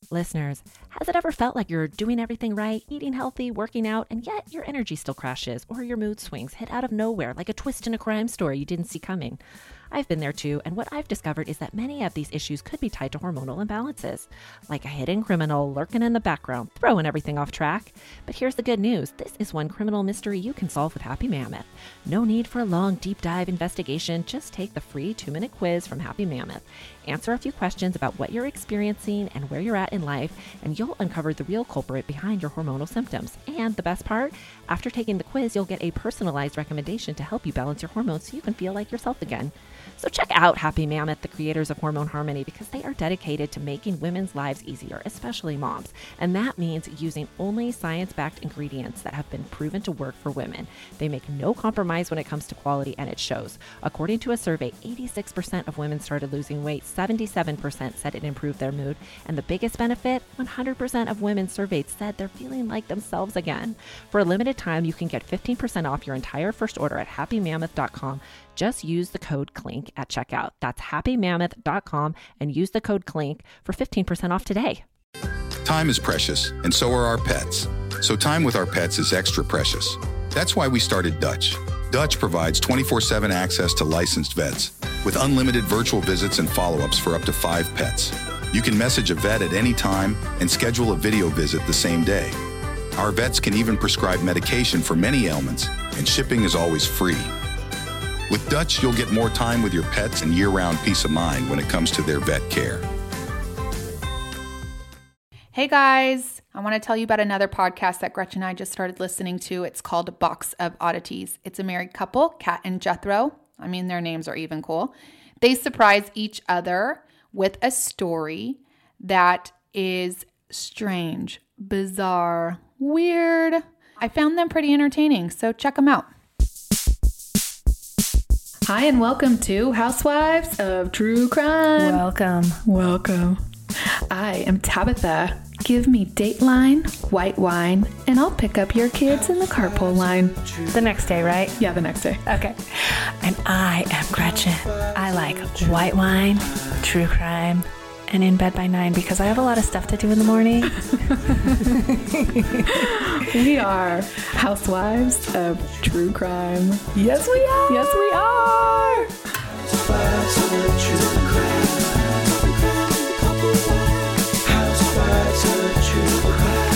Listeners, has it ever felt like you're doing everything right, eating healthy, working out, and yet your energy still crashes or your mood swings hit out of nowhere like a twist in a crime story you didn't see coming? I've been there too, and what I've discovered is that many of these issues could be tied to hormonal imbalances, like a hidden criminal lurking in the background, throwing everything off track. But here's the good news. This is one criminal mystery you can solve with Happy Mammoth. No need for a long, deep dive investigation. Just take the free 2-minute quiz from Happy Mammoth. Answer a few questions about what you're experiencing and where you're at in life, and you'll uncover the real culprit behind your hormonal symptoms. And the best part, after taking the quiz, you'll get a personalized recommendation to help you balance your hormones so you can feel like yourself again. So check out Happy Mammoth, the creators of Hormone Harmony, because they are dedicated to making women's lives easier, especially moms. And that means using only science-backed ingredients that have been proven to work for women. They make no compromise when it comes to quality, and it shows. According to a survey, 86% of women started losing weight, 77% said it improved their mood, and the biggest benefit, 100% of women surveyed said they're feeling like themselves again. For a limited time, you can get 15% off your entire first order at happymammoth.com. Just use the code CLINK at checkout. That's happymammoth.com and use the code CLINK for 15% off today. Time is precious, and so are our pets. So time with our pets is extra precious. That's why we started Dutch. Dutch provides 24/7 access to licensed vets with unlimited virtual visits and follow-ups for up to 5 pets. You can message a vet at any time and schedule a video visit the same day. Our vets can even prescribe medication for many ailments, and shipping is always free. With Dutch, you'll get more time with your pets and year-round peace of mind when it comes to their vet care. Hey guys, I want to tell you about another podcast that Gretchen and I just started listening to. It's called Box of Oddities. It's a married couple, Kat and Jethro. I mean, their names are even cool. They surprise each other with a story that is strange, bizarre, weird. I found them pretty entertaining, so check them out. Hi, and welcome to Housewives of True Crime. Welcome. I am Tabitha. Give me Dateline, white wine, and I'll pick up your kids in the carpool line. The next day, right? Yeah, the next day. Okay. And I am Gretchen. I like white wine, true crime, and in bed by 9 because I have a lot of stuff to do in the morning. We are Housewives of True Crime. Yes, we are. Yes, we are. Housewives of True Crime. Housewives of True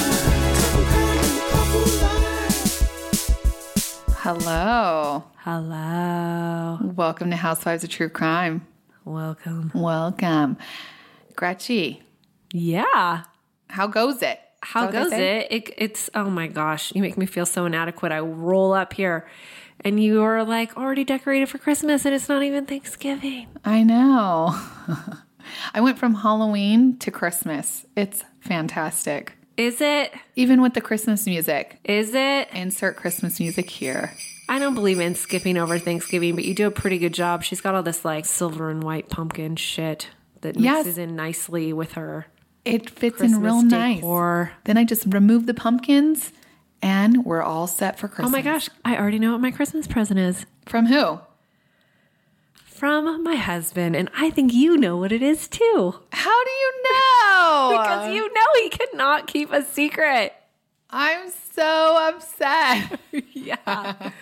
Hello. Hello. Welcome to Housewives of True Crime. Welcome. Gretchy, Yeah. how goes it? How Is that what goes they say? it? It's, oh my gosh, you make me feel so inadequate. I roll up here and you are like already decorated for Christmas and it's not even Thanksgiving. I know. I went from Halloween to Christmas. It's fantastic. Is it? Even with the Christmas music. Is it? Insert Christmas music here. I don't believe in skipping over Thanksgiving, but you do a pretty good job. She's got all this like silver and white pumpkin shit that mixes in nicely with her. It fits Christmas in real decor. nice. Then I just remove the pumpkins and we're all set for Christmas. Oh my gosh, I already know what my Christmas present is. From who? From my husband, and I think you know what it is too. How do you know? Because you know he could not keep a secret. I'm so upset. Yeah.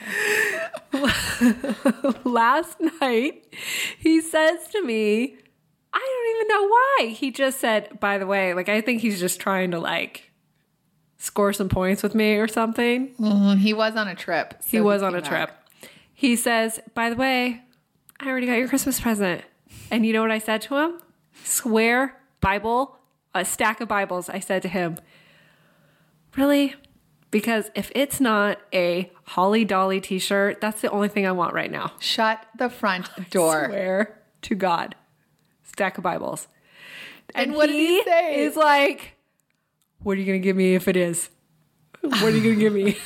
Last night, he says to me, I don't even know why. He just said, by the way, like, I think he's just trying to, like, score some points with me or something. He was on a trip. So He was on a came trip. back. He says, by the way, I already got your Christmas present. And you know what I said to him? Swear, Bible, a stack of Bibles. I said to him, really? Because if it's not a Holly Dolly t-shirt, that's the only thing I want right now. Shut the front door. Swear to God. Stack of Bibles. And what did he say? Is like, what are you going to give me if it is? What are you going to give me?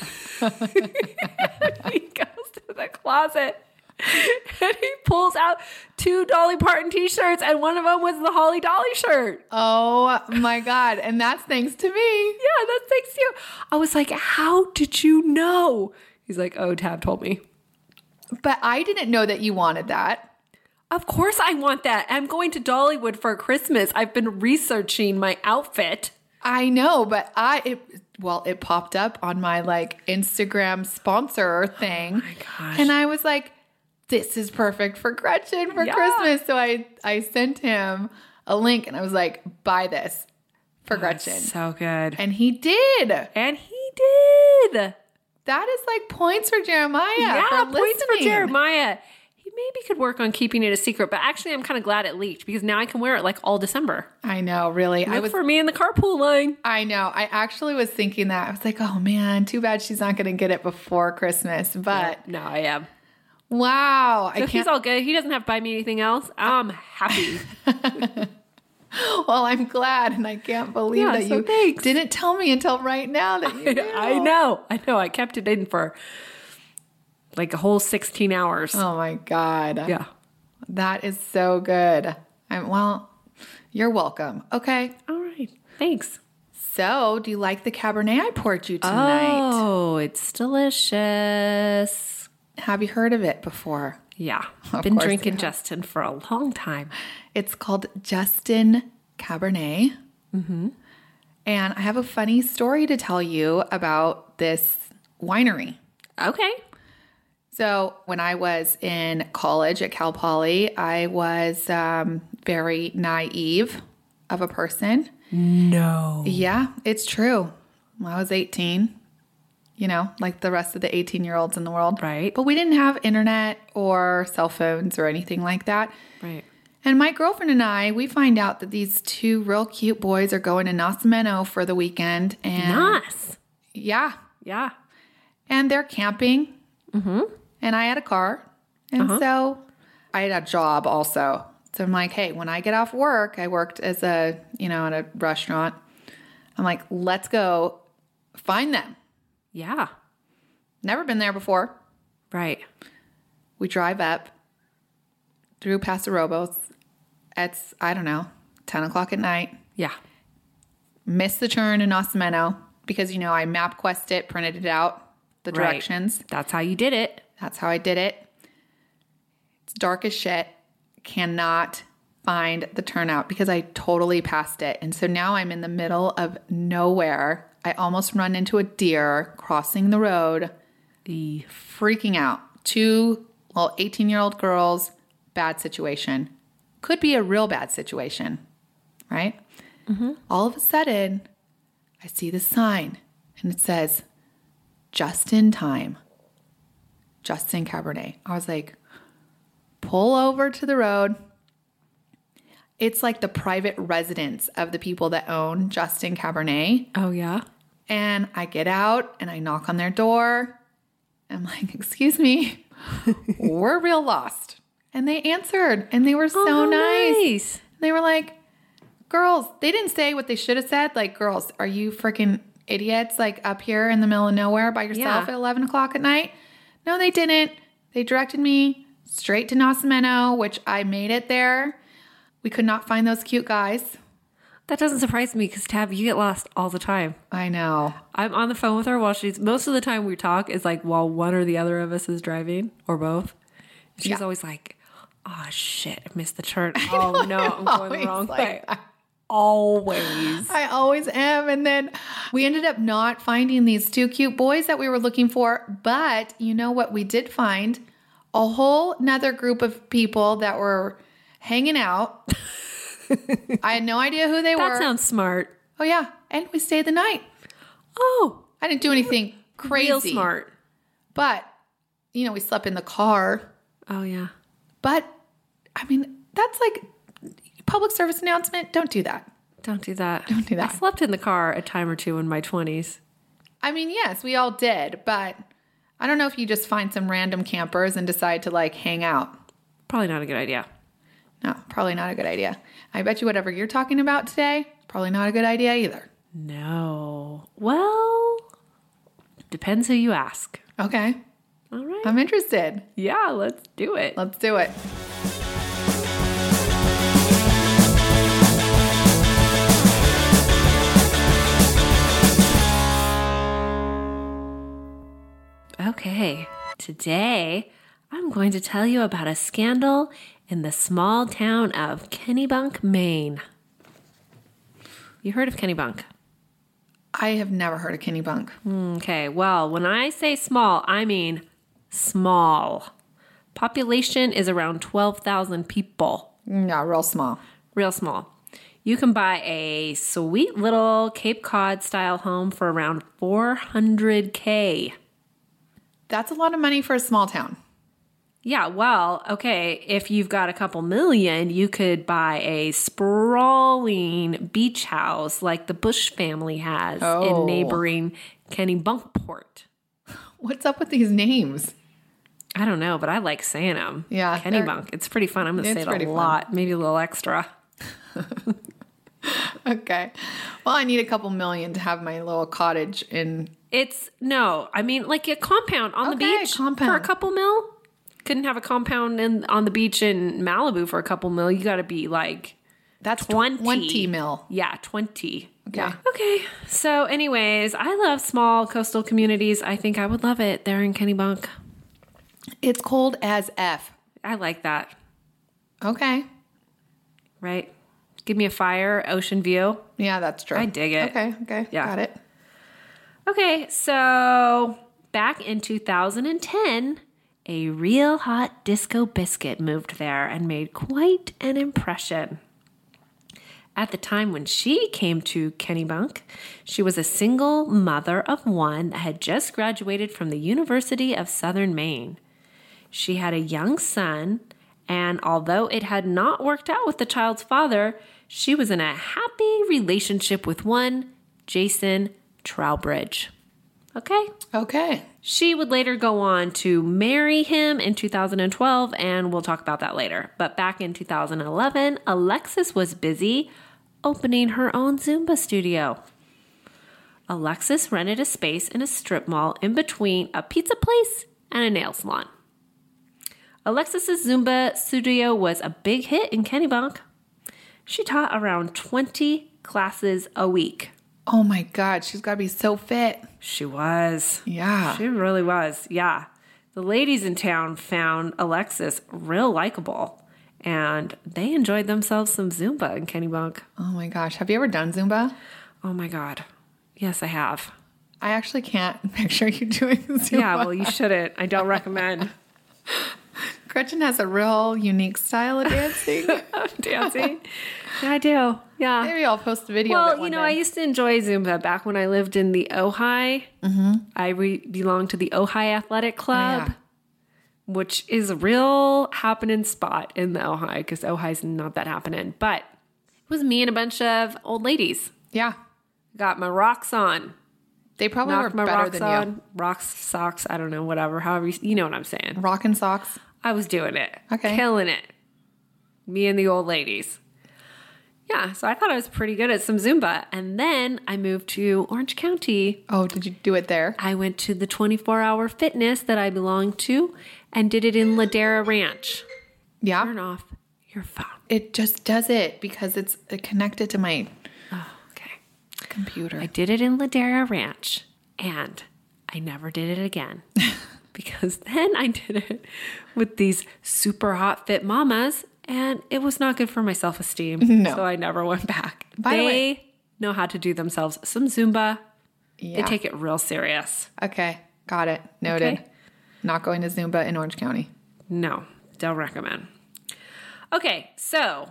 He goes to the closet and he pulls out 2 Dolly Parton t-shirts and one of them was the Holly Dolly shirt. Oh my God. And that's thanks to me. Yeah, that's thanks to you. I was like, how did you know? He's like, oh, Tab told me. But I didn't know that you wanted that. Of course I want that. I'm going to Dollywood for Christmas. I've been researching my outfit. I know, but it popped up on my like Instagram sponsor thing. Oh my gosh. And I was like, this is perfect for Gretchen for Christmas. So I sent him a link and I was like, buy this for Gretchen. So good. And he did. And he did. That is like points for Jeremiah. Yeah, for points for listening. Jeremiah. He maybe could work on keeping it a secret, but actually I'm kind of glad it leaked because now I can wear it like all December. I know, really. Look for me in the carpool line. I know. I actually was thinking that. I was like, oh man, too bad she's not going to get it before Christmas. But No, I am. wow. So he's all good. He doesn't have to buy me anything else. I'm happy. Well, I'm glad. And I can't believe that so you thanks. didn't tell me until right now that you knew. I know. I kept it in for like a whole 16 hours. Oh my God. Yeah. That is so good. Well, you're welcome. Okay. All right. Thanks. So, do you like the Cabernet I poured you tonight? Oh, it's delicious. Have you heard of it before? Yeah. Of Been course drinking you have. Justin for a long time. It's called Justin Cabernet. Mm-hmm. And I have a funny story to tell you about this winery. Okay. So when I was in college at Cal Poly, I was very naive of a person. No. Yeah, it's true. I was 18, like the rest of the 18-year-olds in the world. Right. But we didn't have internet or cell phones or anything like that. Right. And my girlfriend and I, we find out that these two real cute boys are going to Nacimiento for the weekend. And Nice. yeah. Yeah. And they're camping. Mm-hmm. And I had a car. And so I had a job also. So I'm like, hey, when I get off work, I worked as at a restaurant. I'm like, let's go find them. Yeah. Never been there before. Right. We drive up through Paso Robles. It's, 10 o'clock at night. Yeah. Miss the turn in Nacimiento because, I MapQuest it, printed it out, the directions. Right. That's how you did it. That's how I did it. It's dark as shit. Cannot find the turnout because I totally passed it. And so now I'm in the middle of nowhere. I almost run into a deer crossing the road, freaking out. 2 18-year-old girls, bad situation. Could be a real bad situation, right? Mm-hmm. All of a sudden, I see the sign and it says, just in time. Justin Cabernet. I was like, pull over to the road. It's like the private residence of the people that own Justin Cabernet. Oh, yeah? And I get out and I knock on their door. I'm like, excuse me, we're real lost. And they answered and they were so nice. They were like, girls, they didn't say what they should have said. Like, girls, are you freaking idiots? Like up here in the middle of nowhere by yourself at 11 o'clock at night? No, they didn't. They directed me straight to Nacimiento, which I made it there. We could not find those cute guys. That doesn't surprise me because, Tab, you get lost all the time. I know. I'm on the phone with her while most of the time we talk is like while one or the other of us is driving or both. She's always like, oh, shit, I missed the turn. Oh, no, I'm going the wrong way. Always. I always am. And then we ended up not finding these 2 cute boys that we were looking for. But you know what we did find? A whole nother group of people that were hanging out. I had no idea who they were. That sounds smart. Oh, yeah. And we stayed the night. Oh. I didn't do anything crazy. Real smart. But, we slept in the car. Oh, yeah. But, that's like public service announcement. Don't do that. Don't do that. Don't do that. I slept in the car a time or two in my 20s. Yes, we all did. But I don't know if you just find some random campers and decide to like hang out. Probably not a good idea. No, probably not a good idea. I bet you whatever you're talking about today, probably not a good idea either. No. Well, depends who you ask. Okay. All right. I'm interested. Yeah, let's do it. Let's do it. Okay. Today, I'm going to tell you about a scandal in the small town of Kennebunk, Maine. You heard of Kennebunk? I have never heard of Kennebunk. Okay, well, when I say small, I mean small. Population is around 12,000 people. Yeah, real small. Real small. You can buy a sweet little Cape Cod style home for around $400K. That's a lot of money for a small town. Yeah, well, okay, if you've got a couple million, you could buy a sprawling beach house like the Bush family has in neighboring Kennebunkport. What's up with these names? I don't know, but I like saying them. Yeah, Kennebunk. It's pretty fun. I'm going to say it's it a pretty fun. lot, maybe a little extra. Okay. Well, I need a couple million to have my little cottage in. I mean, like a compound on the Okay, beach compound. for a couple mil. Couldn't have a compound on the beach in Malibu for a couple mil. You got to be like That's 20. 20 mil. Yeah, 20. Okay. Yeah. Okay. So anyways, I love small coastal communities. I think I would love it there in Kennebunk. It's cold as F. I like that. Okay. Right? Give me a fire, ocean view. Yeah, that's true. I dig it. Okay. Yeah. Got it. Okay, so back in 2010, a real hot disco biscuit moved there and made quite an impression. At the time when she came to Kennebunk, she was a single mother of one that had just graduated from the University of Southern Maine. She had a young son, and although it had not worked out with the child's father, she was in a happy relationship with one Jason Trowbridge. Okay? She would later go on to marry him in 2012, and we'll talk about that later. But back in 2011, Alexis was busy opening her own Zumba studio. Alexis rented a space in a strip mall in between a pizza place and a nail salon. Alexis's Zumba studio was a big hit in Kennebunk. She taught around 20 classes a week. Oh my God, she's got to be so fit. She was. Yeah. She really was. Yeah. The ladies in town found Alexis real likable, and they enjoyed themselves some Zumba in Kennebunk. Oh my gosh. Have you ever done Zumba? Oh my God. Yes, I have. I actually can't picture you doing Zumba. Yeah, well, you shouldn't. I don't recommend Gretchen has a real unique style of dancing. dancing. Yeah, I do. Yeah. Maybe I'll post a video of it Well, one you know, day. I used to enjoy Zumba back when I lived in the Ojai. Mm-hmm. I belonged to the Ojai Athletic Club, Yeah. which is a real happening spot in the Ojai because Ojai's not that happening. But it was me and a bunch of old ladies. Yeah. Got my rocks on. They probably were Knocked my better rocks than on. Rocks, socks, I don't know, whatever. However, you know what I'm saying. you. Rockin' socks. I was doing it. Okay. Killing it. Me and the old ladies. Yeah, so I thought I was pretty good at some Zumba. And then I moved to Orange County. Oh, did you do it there? I went to the 24-hour fitness that I belonged to and did it in Ladera Ranch. Yeah. Turn off your phone. It just does it because it's connected to my Oh, okay. computer. I did it in Ladera Ranch, and I never did it again. Because then I did it with these super hot fit mamas, and it was not good for my self-esteem. No. So I never went back. By the way- They know how to do themselves some Zumba. Yeah. They take it real serious. Okay. Got it. Noted. Okay. Not going to Zumba in Orange County. No, don't recommend. Okay, so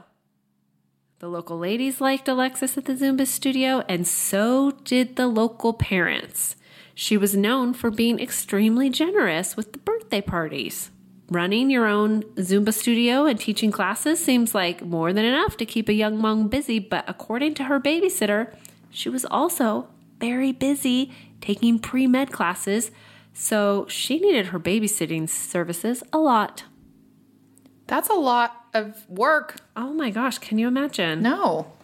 the local ladies liked Alexis at the Zumba studio, and so did the local parents. She was known for being extremely generous with the birthday parties. Running your own Zumba studio and teaching classes seems like more than enough to keep a young mom busy, but according to her babysitter, she was also very busy taking pre-med classes, so she needed her babysitting services a lot. That's a lot of work. Oh my gosh, can you imagine? No.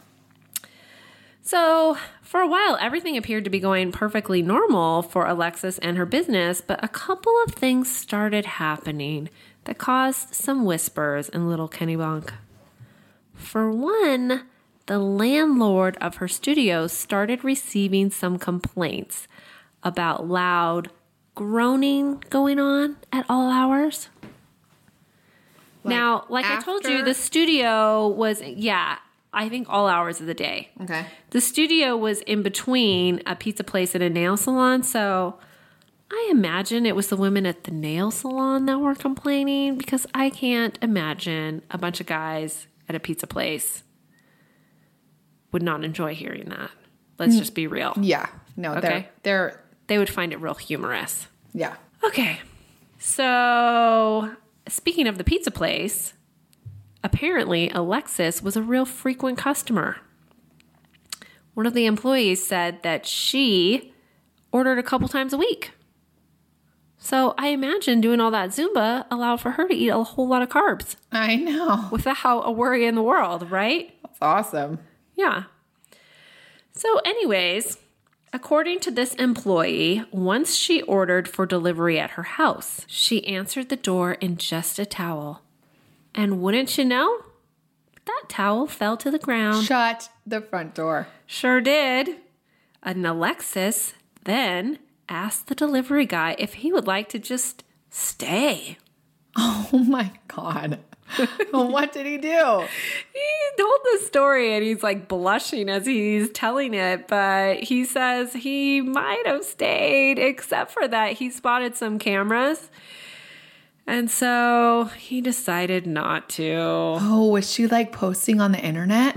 So, for a while, everything appeared to be going perfectly normal for Alexis and her business, but a couple of things started happening that caused some whispers in Little Kennebunk. For one, the landlord of her studio started receiving some complaints about loud groaning going on at all hours. Now, like I told you, the studio was, I think all hours of the day. Okay. The studio was in between a pizza place and a nail salon, so I imagine it was the women at the nail salon that were complaining, because I can't imagine a bunch of guys at a pizza place would not enjoy hearing that. Let's just be real. Yeah. No, Okay. They would find it real humorous. yeah. Okay. So, speaking of the pizza place, apparently Alexis was a real frequent customer. One of the employees said that she ordered a couple times a week. So I imagine doing all that Zumba allowed for her to eat a whole lot of carbs I know. without a worry in the world, right? That's awesome. Yeah. So anyways, according to this employee, once she ordered for delivery at her house, she answered the door in just a towel. And wouldn't you know, that towel fell to the ground. Shut the front door. Sure did. And Alexis then asked the delivery guy if he would like to just stay. Oh my God. What did he do? He told the story and he's like blushing as he's telling it, but he says he might have stayed, except for that he spotted some cameras. And so he decided not to. Oh, was she like posting on the internet?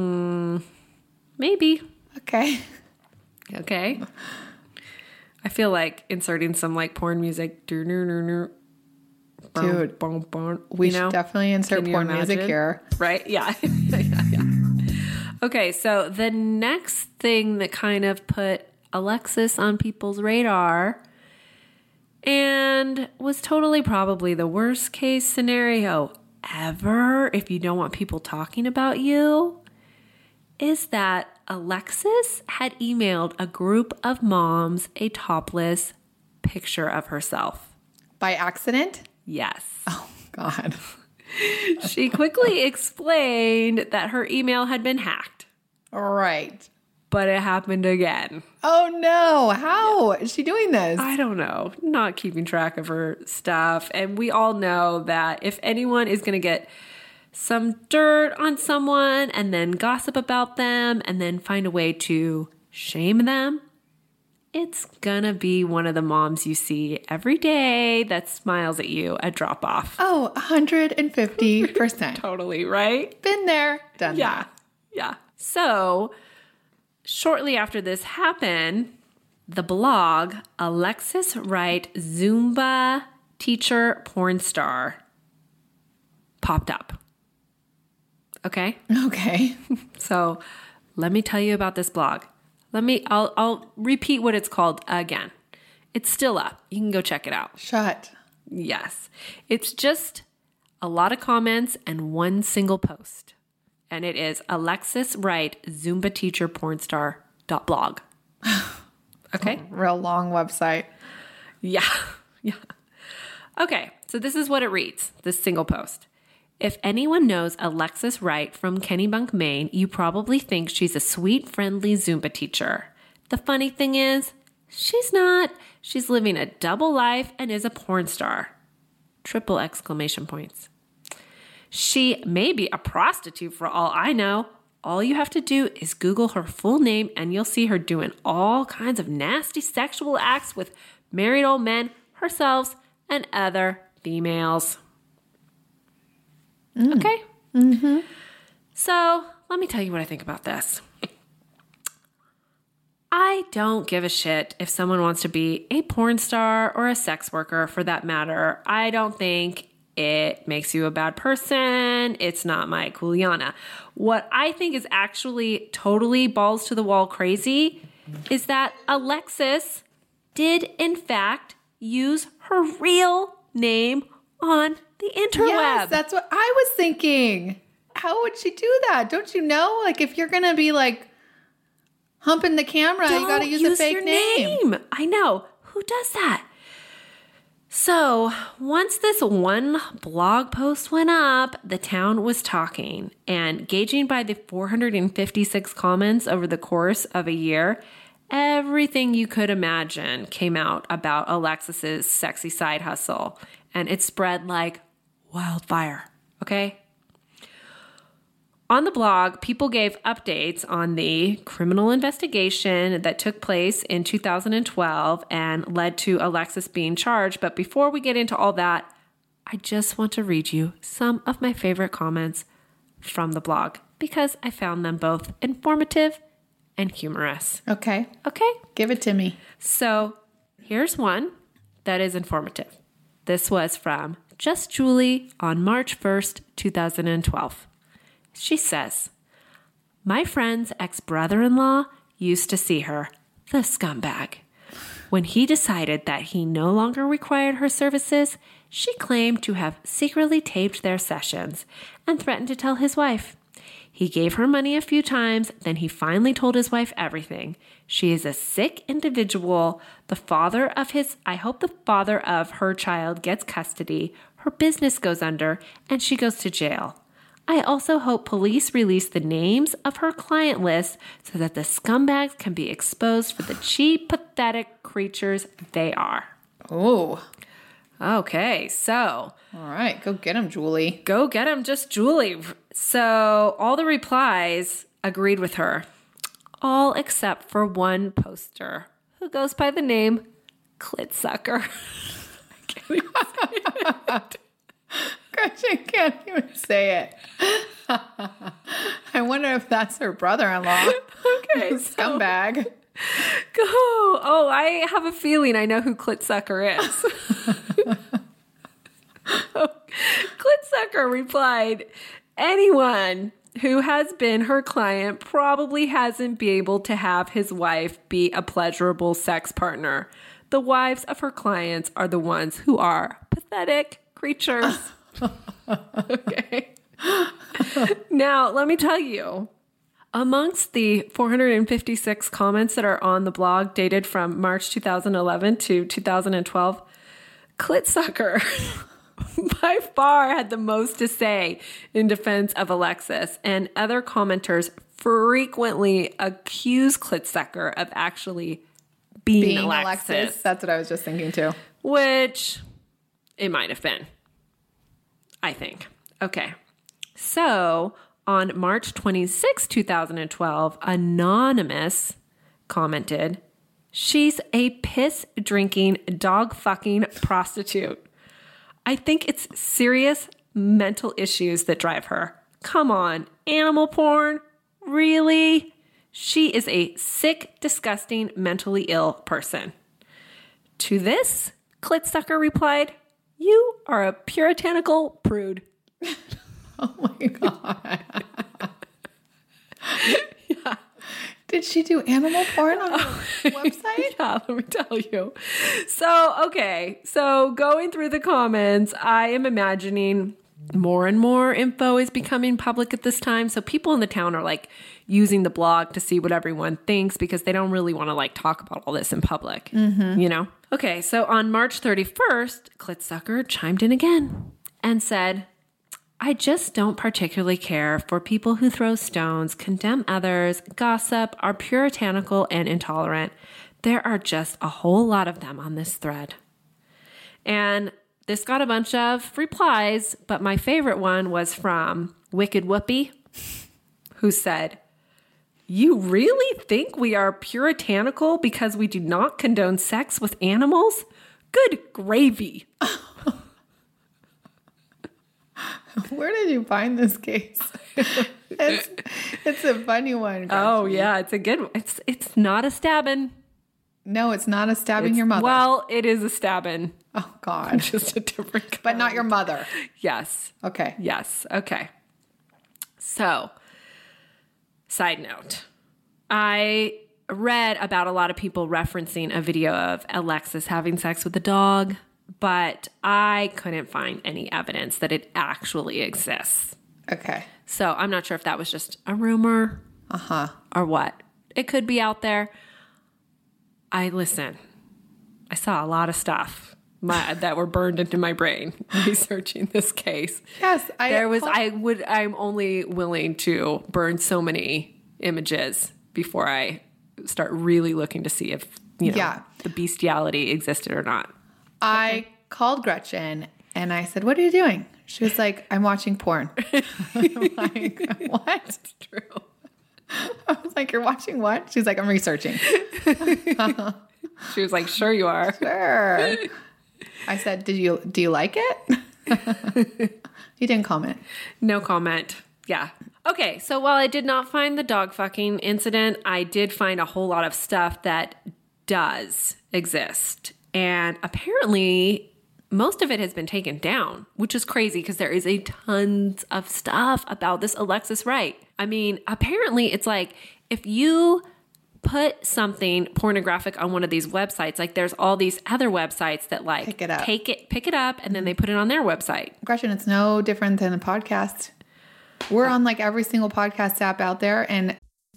Maybe. Okay. Okay. I feel like inserting some like porn music. Dude, we we should definitely insert Can you porn music imagine? here. Right? Yeah. Yeah. Okay, so the next thing that kind of put Alexis on people's radar and was totally probably the worst case scenario ever if you don't want people talking about you is that Alexis had emailed a group of moms a topless picture of herself. By accident? Yes. Oh, God. She quickly explained that her email had been hacked, All right. but it happened again. Oh, no. How is she doing this? I don't know, not keeping track of her stuff. And we all know that if anyone is going to get some dirt on someone and then gossip about them and then find a way to shame them, it's gonna be one of the moms you see every day that smiles at you at drop off. Oh, 150%. Totally, right? Been there, done Yeah. that. Yeah. So, shortly after this happened, the blog Alexis Wright Zumba Teacher Porn Star popped up. Okay? Okay. So, let me tell you about this blog. I'll repeat what it's called again. It's still up. You can go check it out. Shut. Yes. It's just a lot of comments and one single post. And it is Alexis Wright, Zumba Teacher Pornstar.blog. Okay? Real long website. Yeah. Yeah. Okay. So this is what it reads, this single post. If anyone knows Alexis Wright from Kennebunk, Maine, you probably think she's a sweet, friendly Zumba teacher. The funny thing is, she's not. She's living a double life and is a porn star. Triple exclamation points. She may be a prostitute for all I know. All you have to do is Google her full name and you'll see her doing all kinds of nasty sexual acts with married old men, herself, and other females. Okay? Mm-hmm. So, let me tell you what I think about this. I don't give a shit if someone wants to be a porn star or a sex worker for that matter. I don't think it makes you a bad person. It's not my Juliana. What I think is actually totally balls to the wall crazy is that Alexis did in fact use her real name on the interweb. Yes, that's what I was thinking. How would she do that? Don't you know? Like, if you're going to be like humping the camera, you got to use a fake your name. I know. Who does that? So once this one blog post went up, the town was talking, and gauging by the 456 comments over the course of a year, everything you could imagine came out about Alexis's sexy side hustle, and it spread like wildfire. Okay? On the blog, people gave updates on the criminal investigation that took place in 2012 and led to Alexis being charged. But before we get into all that, I just want to read you some of my favorite comments from the blog because I found them both informative and humorous. Okay. Okay? Give it to me. So here's one that is informative. This was from Just Julie on March 1st, 2012. She says, my friend's ex-brother-in-law used to see her, the scumbag. When he decided that he no longer required her services, she claimed to have secretly taped their sessions and threatened to tell his wife. He gave her money a few times, then he finally told his wife everything. She is a sick individual. I hope the father of her child gets custody, her business goes under, and she goes to jail. I also hope police release the names of her client list so that the scumbags can be exposed for the cheap, pathetic creatures they are. Oh. Okay, so. All right. Go get him, Julie. Go get him, just Julie. So all the replies agreed with her, all except for one poster who goes by the name Clitsucker. I can't even say it. Gosh, I can't even say it. I wonder if that's her brother-in-law. Okay. Scumbag. Go. Oh, I have a feeling I know who Clitsucker is. Clitsucker replied, anyone who has been her client probably hasn't been able to have his wife be a pleasurable sex partner. The wives of her clients are the ones who are pathetic creatures. Okay. Now, let me tell you, amongst the 456 comments that are on the blog dated from March 2011 to 2012, Clitsucker by far had the most to say in defense of Alexis, and other commenters frequently accuse Clitsucker of actually being Alexis. That's what I was just thinking too. Which it might have been, I think. Okay. So on March 26, 2012, Anonymous commented, she's a piss-drinking, dog-fucking prostitute. I think it's serious mental issues that drive her. Come on, animal porn? Really? She is a sick, disgusting, mentally ill person. To this, Clitsucker replied, you are a puritanical prude. Oh my God. Yeah. Did she do animal porn on her website? Yeah, let me tell you. So, okay. So going through the comments, I am imagining more and more info is becoming public at this time. So people in the town are like using the blog to see what everyone thinks because they don't really want to like talk about all this in public, you know? Okay. So on March 31st, Clitsucker chimed in again and said, I just don't particularly care for people who throw stones, condemn others, gossip, are puritanical and intolerant. There are just a whole lot of them on this thread. And this got a bunch of replies, but my favorite one was from Wicked Whoopi, who said, you really think we are puritanical because we do not condone sex with animals? Good gravy. Where did you find this case? It's a funny one. Oh yeah, it's a good one. It's not a stabbing. No, it's not a stabbing your mother. Well, it is a stabbing. Oh God. Just a different kind. But not your mother. Yes. Okay. Yes. Okay. So, side note. I read about a lot of people referencing a video of Alexis having sex with a dog, but I couldn't find any evidence that it actually exists. Okay. So I'm not sure if that was just a rumor or what. It could be out there. I saw a lot of stuff that were burned into my brain researching this case. Yes. I'm only willing to burn so many images before I start really looking to see if, the bestiality existed or not. I called Gretchen and I said, what are you doing? She was like, I'm watching porn. I'm like, what? That's true. I was like, you're watching what? She's like, I'm researching. She was like, sure you are. Sure. I said, do you like it? He didn't comment. No comment. Yeah. Okay. So while I did not find the dog fucking incident, I did find a whole lot of stuff that does exist. And apparently most of it has been taken down, which is crazy because there is a tons of stuff about this Alexis Wright. I mean, apparently it's like if you put something pornographic on one of these websites, like there's all these other websites that like Pick it up. pick it up, and then they put it on their website. Gretchen, it's no different than a podcast. We're on like every single podcast app out there. And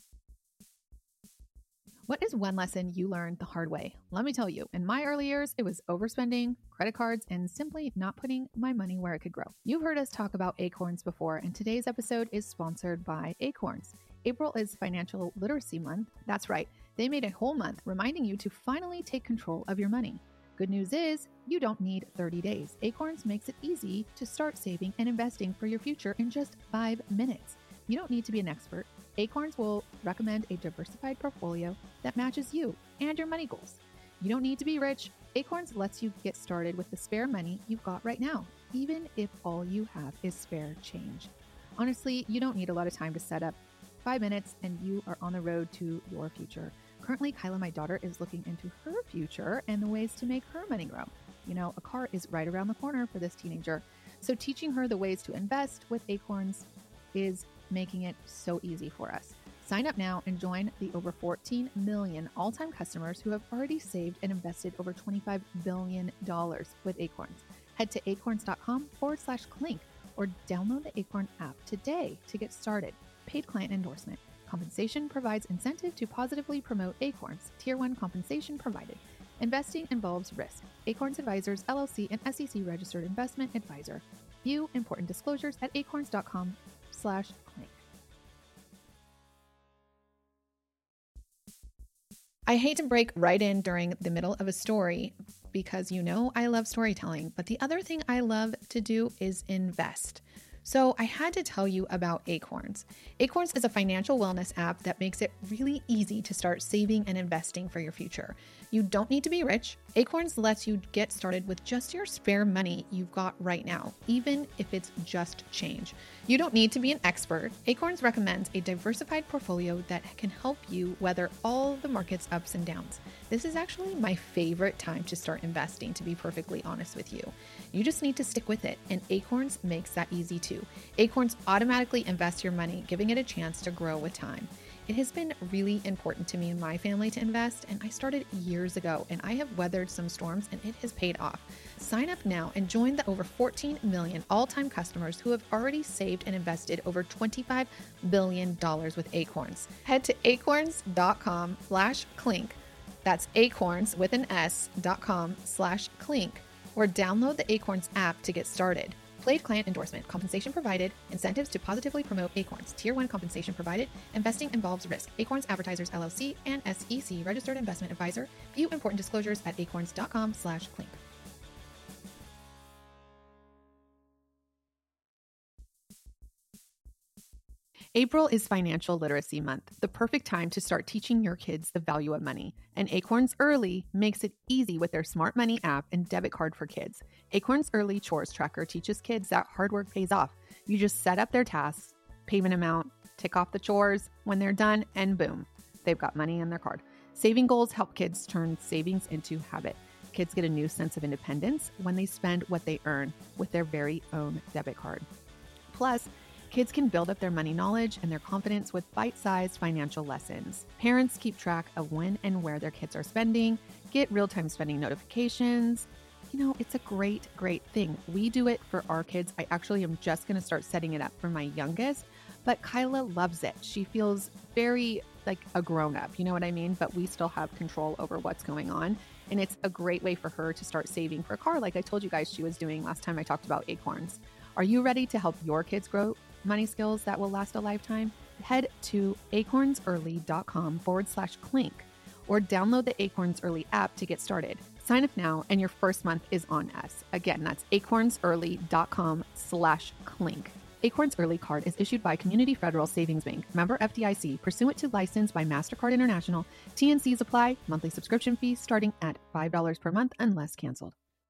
what is one lesson you learned the hard way? Let me tell you, in my early years, it was overspending, credit cards, and simply not putting my money where it could grow. You've heard us talk about Acorns before, and today's episode is sponsored by Acorns. April is Financial Literacy Month. That's right. They made a whole month reminding you to finally take control of your money. Good news is you don't need 30 days. Acorns makes it easy to start saving and investing for your future in just 5 minutes. You don't need to be an expert. Acorns will recommend a diversified portfolio that matches you and your money goals. You don't need to be rich. Acorns lets you get started with the spare money you've got right now, even if all you have is spare change. Honestly, you don't need a lot of time to set up. 5 minutes and you are on the road to your future. Currently, Kyla, my daughter, is looking into her future and the ways to make her money grow. You know, a car is right around the corner for this teenager. So teaching her the ways to invest with Acorns is making it so easy for us. Sign up now and join the over 14 million all-time customers who have already saved and invested over $25 billion with Acorns. Head to acorns.com/clink or download the Acorn app today to get started. Paid client endorsement. Compensation provides incentive to positively promote Acorns. Tier 1 compensation provided. Investing involves risk. Acorns Advisors, LLC, an SEC registered investment advisor. View important disclosures at acorns.com/clink. I hate to break right in during the middle of a story because you know I love storytelling, but the other thing I love to do is invest. So I had to tell you about Acorns. Acorns is a financial wellness app that makes it really easy to start saving and investing for your future. You don't need to be rich. Acorns lets you get started with just your spare money you've got right now, even if it's just change. You don't need to be an expert. Acorns recommends a diversified portfolio that can help you weather all the market's ups and downs. This is actually my favorite time to start investing, to be perfectly honest with you. You just need to stick with it, and Acorns makes that easy too. Acorns automatically invests your money, giving it a chance to grow with time. It has been really important to me and my family to invest, and I started years ago, and I have weathered some storms, and it has paid off. Sign up now and join the over 14 million all-time customers who have already saved and invested over $25 billion with Acorns. Head to acorns.com/clink. That's acorns with an s.com/clink, or download the Acorns app to get started. Paid client endorsement. Compensation provided. Incentives to positively promote Acorns. Tier 1 compensation provided. Investing involves risk. Acorns Advertisers, LLC, and SEC registered investment advisor. View important disclosures at acorns.com/clink. April is Financial Literacy Month, the perfect time to start teaching your kids the value of money. And Acorns Early makes it easy with their Smart Money app and debit card for kids. Acorns Early Chores Tracker teaches kids that hard work pays off. You just set up their tasks, payment amount, tick off the chores. When they're done, and boom, they've got money in their card. Saving goals help kids turn savings into habit. Kids get a new sense of independence when they spend what they earn with their very own debit card. Plus, kids can build up their money knowledge and their confidence with bite-sized financial lessons. Parents keep track of when and where their kids are spending, get real-time spending notifications. You know, it's a great, great thing. We do it for our kids. I actually am just going to start setting it up for my youngest, but Kyla loves it. She feels very like a grown-up, you know what I mean? But we still have control over what's going on. And it's a great way for her to start saving for a car, like I told you guys she was doing last time I talked about Acorns. Are you ready to help your kids grow money skills that will last a lifetime? Head to acornsearly.com/clink or download the Acorns Early app to get started. Sign up now and your first month is on us. Again, that's acornsearly.com/clink. Acorns Early Card is issued by Community Federal Savings Bank, member FDIC, pursuant to license by MasterCard International. TNCs apply. Monthly subscription fees starting at $5 per month unless canceled.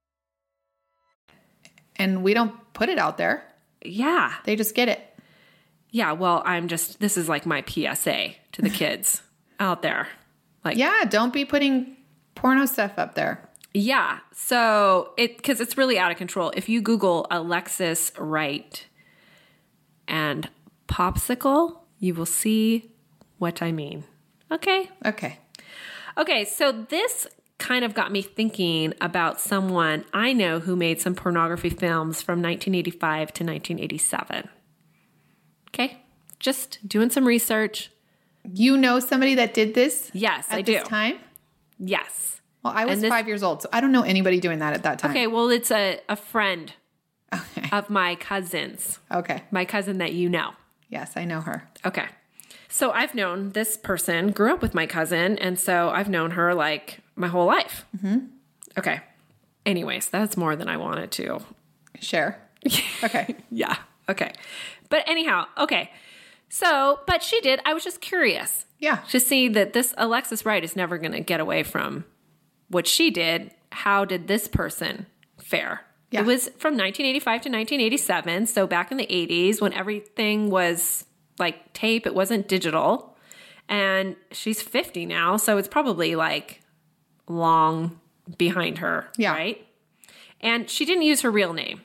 And we don't put it out there. Yeah. They just get it. Yeah. Well, this is like my PSA to the kids out there. Like, Yeah, don't be putting porno stuff up there. yeah. So because it's really out of control. If you Google Alexis Wright and popsicle, you will see what I mean. Okay. Okay. Okay, so this kind of got me thinking about someone I know who made some pornography films from 1985 to 1987. Okay, just doing some research. You know somebody that did this? Yes, at I do. this time? Yes. Well, I was And this- 5 years old, so I don't know anybody doing that at that time. Okay, well, it's a friend Okay. of my cousin's, Okay. my cousin that you know. Yes, I know her. Okay. So I've known this person, grew up with my cousin, and so I've known her like my whole life. Mm-hmm. Okay. Anyways, that's more than I wanted to. Share. Okay. Yeah. Okay. But anyhow, okay. So, but she did. I was just curious Yeah. to see that this Alexis Wright is never going to get away from what she did. How did this person fare? Yeah. It was from 1985 to 1987. So back in the 80s when everything was like tape, it wasn't digital. And she's 50 now. So it's probably like long behind her. Yeah. Right. And she didn't use her real name.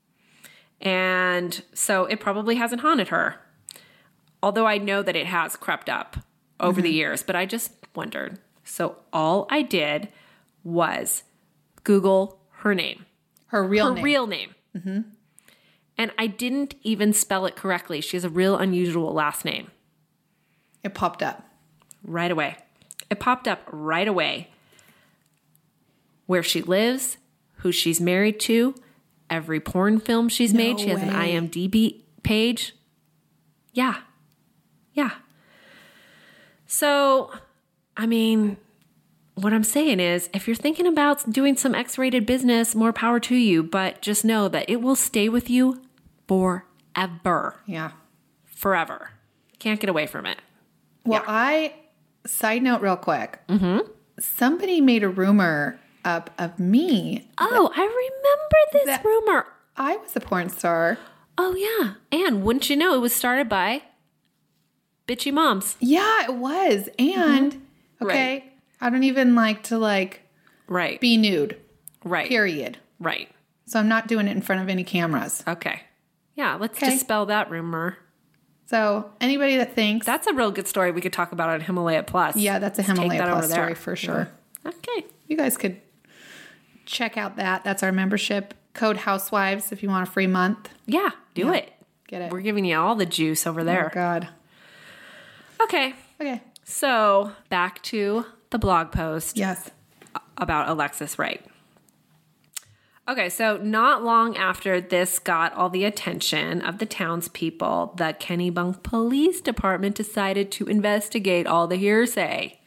And so it probably hasn't haunted her. Although I know that it has crept up over the years, but I just wondered. So all I did was Google her name. Her real name. Real name. And I didn't even spell it correctly. She has a real unusual last name. It popped up. Right away. It popped up right away. Where she lives, who she's married to, every porn film she's made. She has an way. IMDb page. Yeah. Yeah. So, I mean, what I'm saying is, if you're thinking about doing some X-rated business, more power to you, but just know that it will stay with you forever. Yeah. Forever. Can't get away from it. Well, side note real quick. Somebody made a rumor up of me. Oh, I remember this that- rumor. I was a porn star. Oh, yeah. And wouldn't you know, it was started by bitchy moms. Yeah, it was. And, okay, Right. I don't even like to Right. be nude, right. period. Right. So I'm not doing it in front of any cameras. Okay. Yeah, let's Okay. dispel that rumor. So anybody that thinks, That's a real good story we could talk about on Himalaya Plus. yeah, that's a Let's take Himalaya that Plus over story there. for sure. Okay. You guys could check out that. That's our membership code Housewives if you want a free month. Yeah, do it. Get it. We're giving you all the juice over Oh, there. God. Okay. Okay. So back to the blog post Yes. about Alexis Wright. Okay, so not long after this got all the attention of the townspeople, the Kennebunk Police Department decided to investigate all the hearsay.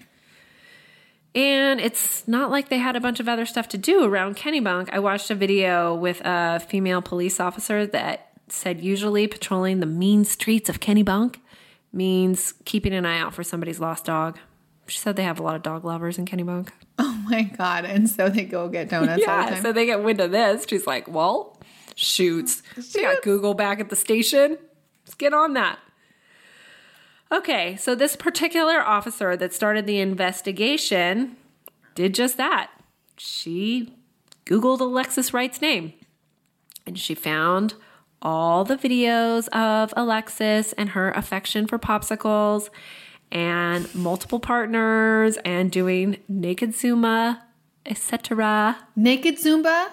And it's not like they had a bunch of other stuff to do around Kennebunk. I watched a video with a female police officer that said usually patrolling the mean streets of Kennebunk means keeping an eye out for somebody's lost dog. She said they have a lot of dog lovers in Kennebunk. Oh my God. And so they go get donuts all the Yeah, time. so they get wind of this. She's like, well, shoots. We got Google back at the station. Let's get on that. Okay, so this particular officer that started the investigation did just that. She Googled Alexis Wright's name, and she found all the videos of Alexis and her affection for popsicles and multiple partners and doing naked Zuma, etc. Naked Zumba.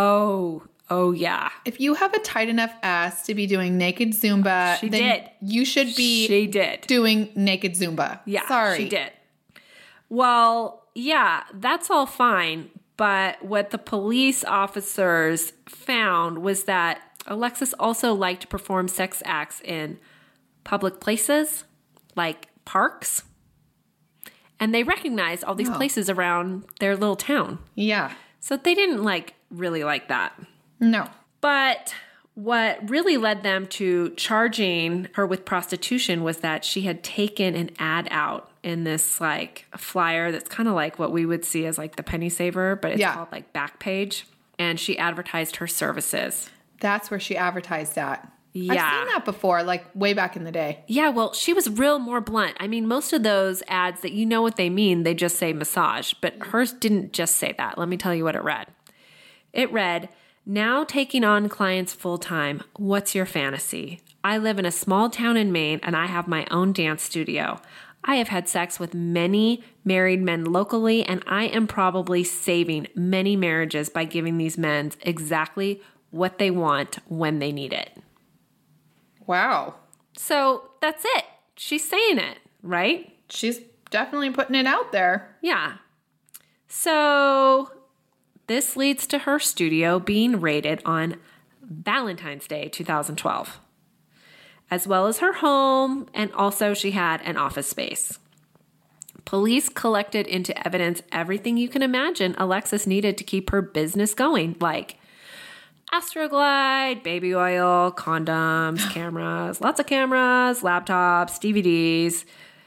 Oh yeah. If you have a tight enough ass to be doing naked Zumba, She then did. you should be She did. doing naked Zumba. Yeah, Sorry. she did. Well, yeah, that's all fine. But what the police officers found was that Alexis also liked to perform sex acts in public places, like parks. And they recognized all these places around their little town. Yeah. So they didn't really like that. No. But what really led them to charging her with prostitution was that she had taken an ad out in this flyer that's kind of like what we would see as the Penny Saver, but it's called Backpage. And she advertised her services. That's where she advertised at. Yeah. I've seen that before, way back in the day. Yeah, well, she was more blunt. I mean, most of those ads that you know what they mean, they just say massage. But hers didn't just say that. Let me tell you what it read. It read, "Now taking on clients full-time, what's your fantasy? I live in a small town in Maine and I have my own dance studio. I have had sex with many married men locally and I am probably saving many marriages by giving these men exactly what they want when they need it." Wow. So that's it. She's saying it, right? She's definitely putting it out there. Yeah. So this leads to her studio being raided on Valentine's Day 2012, as well as her home, and also she had an office space. Police collected into evidence everything you can imagine Alexis needed to keep her business going, like Astroglide, baby oil, condoms, cameras, lots of cameras, laptops, DVDs.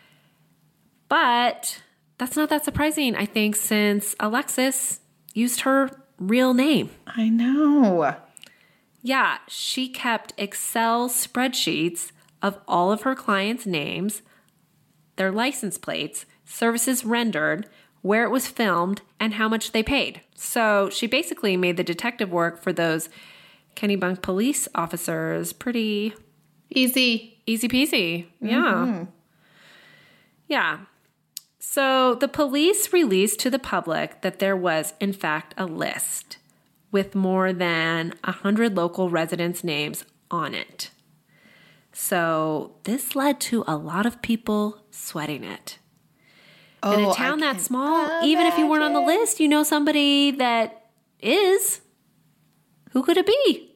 But that's not that surprising, I think, since Alexis used her real name. I know. Yeah, she kept Excel spreadsheets of all of her clients' names, their license plates, services rendered, where it was filmed, and how much they paid. So she basically made the detective work for those Kennebunk police officers pretty Easy. easy peasy. Yeah. Yeah. So the police released to the public that there was, in fact, a list with more than 100 local residents' names on it. So this led to a lot of people sweating it. In a town that small, even if you weren't on the list, you know somebody that is. Who could it be?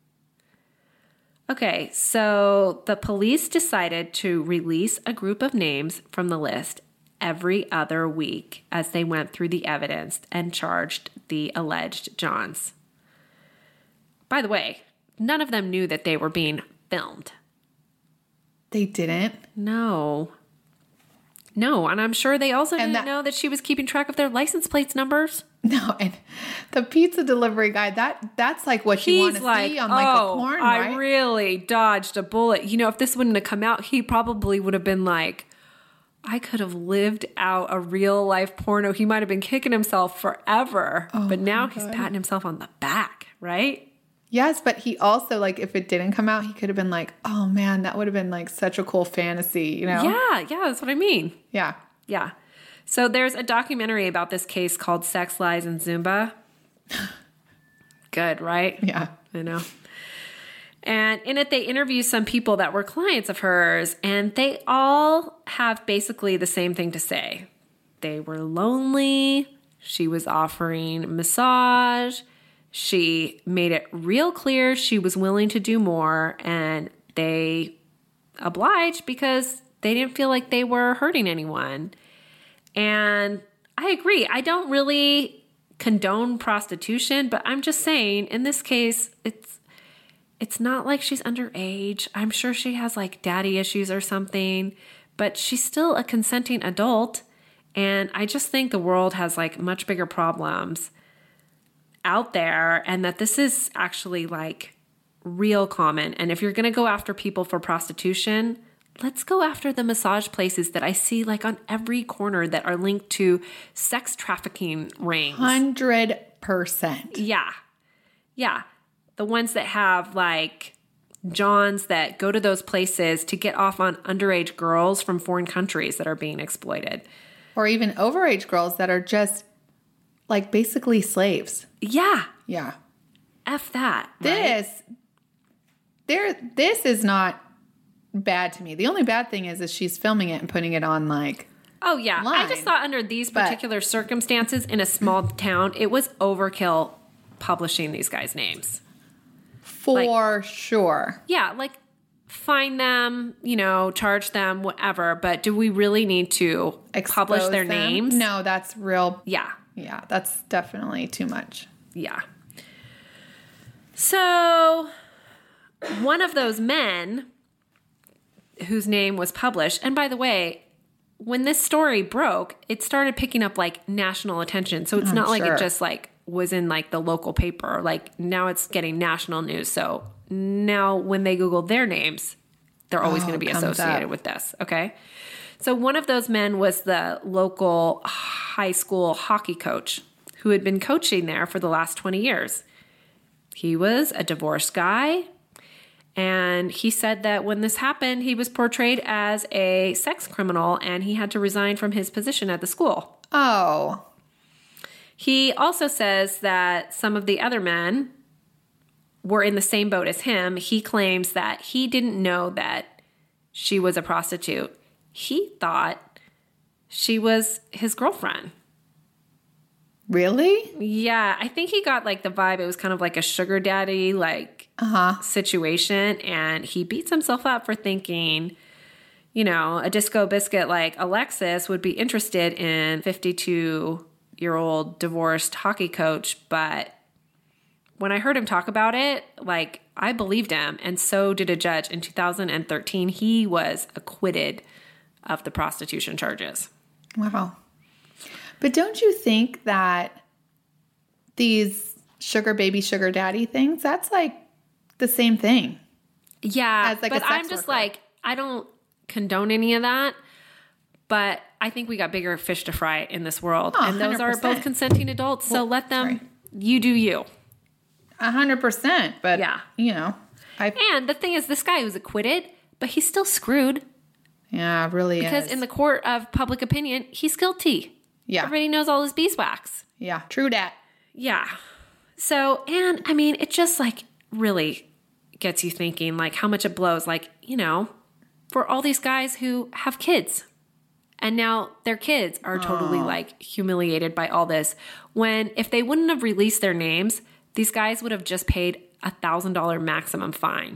Okay, so the police decided to release a group of names from the list every other week as they went through the evidence and charged the alleged Johns. By the way, none of them knew that they were being filmed. They didn't? No, and I'm sure they also didn't know that she was keeping track of their license plates numbers. No, and the pizza delivery guy, that's what you want to see on a porn, right? I really dodged a bullet. You know, if this wouldn't have come out, he probably would have been like, I could have lived out a real life porno. He might have been kicking himself forever. But now he's patting himself on the back, right? Yes, but he also, if it didn't come out, he could have been like, oh man, that would have been such a cool fantasy, you know? Yeah, that's what I mean. Yeah. Yeah. So there's a documentary about this case called Sex, Lies, and Zumba. Good, right? Yeah. I know. And in it, they interview some people that were clients of hers, and they all have basically the same thing to say. They were lonely. She was offering massage. She made it real clear she was willing to do more, and they obliged because they didn't feel like they were hurting anyone. And I agree. I don't really condone prostitution, but I'm just saying in this case, it's not like she's underage. I'm sure she has daddy issues or something, but she's still a consenting adult. And I just think the world has much bigger problems out there, and that this is actually real common. And if you're going to go after people for prostitution, let's go after the massage places that I see on every corner that are linked to sex trafficking rings. 100%. Yeah. The ones that have Johns that go to those places to get off on underage girls from foreign countries that are being exploited. Or even overage girls that are just basically slaves. Yeah. Yeah. F that. This is not bad to me. The only bad thing is she's filming it and putting it on Oh yeah. line. I just thought under these particular circumstances in a small town, it was overkill publishing these guys' names. For sure. Yeah, fine them, charge them, whatever. But do we really need to publish their names? No, that's real. Yeah. Yeah, that's definitely too much. Yeah. So one of those men whose name was published, and by the way, when this story broke, it started picking up like national attention. So it's not like it just like was in like the local paper. Like now it's getting national news. So now when they Google their names, they're always going to be associated with this. Okay. So one of those men was the local high school hockey coach who had been coaching there for the last 20 years. He was a divorced guy. And he said that when this happened, he was portrayed as a sex criminal and he had to resign from his position at the school. Oh. He also says that some of the other men were in the same boat as him. He claims that he didn't know that she was a prostitute. He thought she was his girlfriend. Really? Yeah, I think he got like the vibe. It was kind of like a sugar daddy like situation. And he beats himself up for thinking, you know, a disco biscuit like Alexis would be interested in 52-year-old divorced hockey coach. But when I heard him talk about it, like I believed him. And so did a judge. In 2013, he was acquitted of the prostitution charges. Wow. But don't you think that these sugar baby, sugar daddy things, that's like the same thing? Yeah, as like but a sex I'm just worker. like, I don't condone any of that. But I think we got bigger fish to fry in this world. Oh, and those are 100%. both consenting adults. So let them, right. you do you. 100%. But, Yeah. you know, And the thing is, this guy was acquitted, but he's still screwed. yeah, it really Because is. in the court of public opinion, he's guilty. Yeah. Everybody knows all his beeswax. Yeah, true that. Yeah. So, and I mean, it just like really gets you thinking like how much it blows. Like, you know, for all these guys who have kids and now their kids are totally like humiliated by all this. When if they wouldn't have released their names, these guys would have just paid $1,000 maximum fine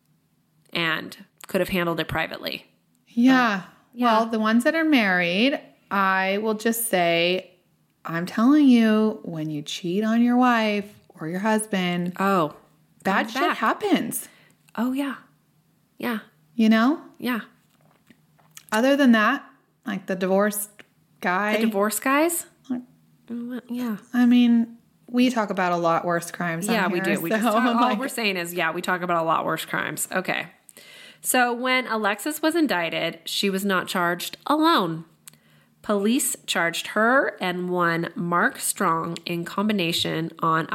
and could have handled it privately. Yeah. Well, the ones that are married, I will just say, I'm telling you, when you cheat on your wife or your husband, Oh. bad shit back. happens, Oh, yeah. Yeah. you know? Yeah. Other than that, like the divorced guy, The divorce guys? Yeah. I mean, we talk about a lot worse crimes. Yeah, on we here, do. We so just talk, I'm all like, we're saying is, yeah, we talk about a lot worse crimes. Okay. So when Alexis was indicted, she was not charged alone. Police charged her and one Mark Strong in combination on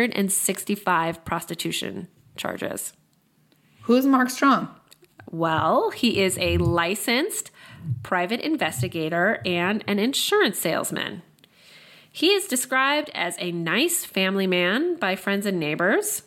165 prostitution charges. who's Mark Strong? Well, he is a licensed private investigator and an insurance salesman. He is described as a nice family man by friends and neighbors.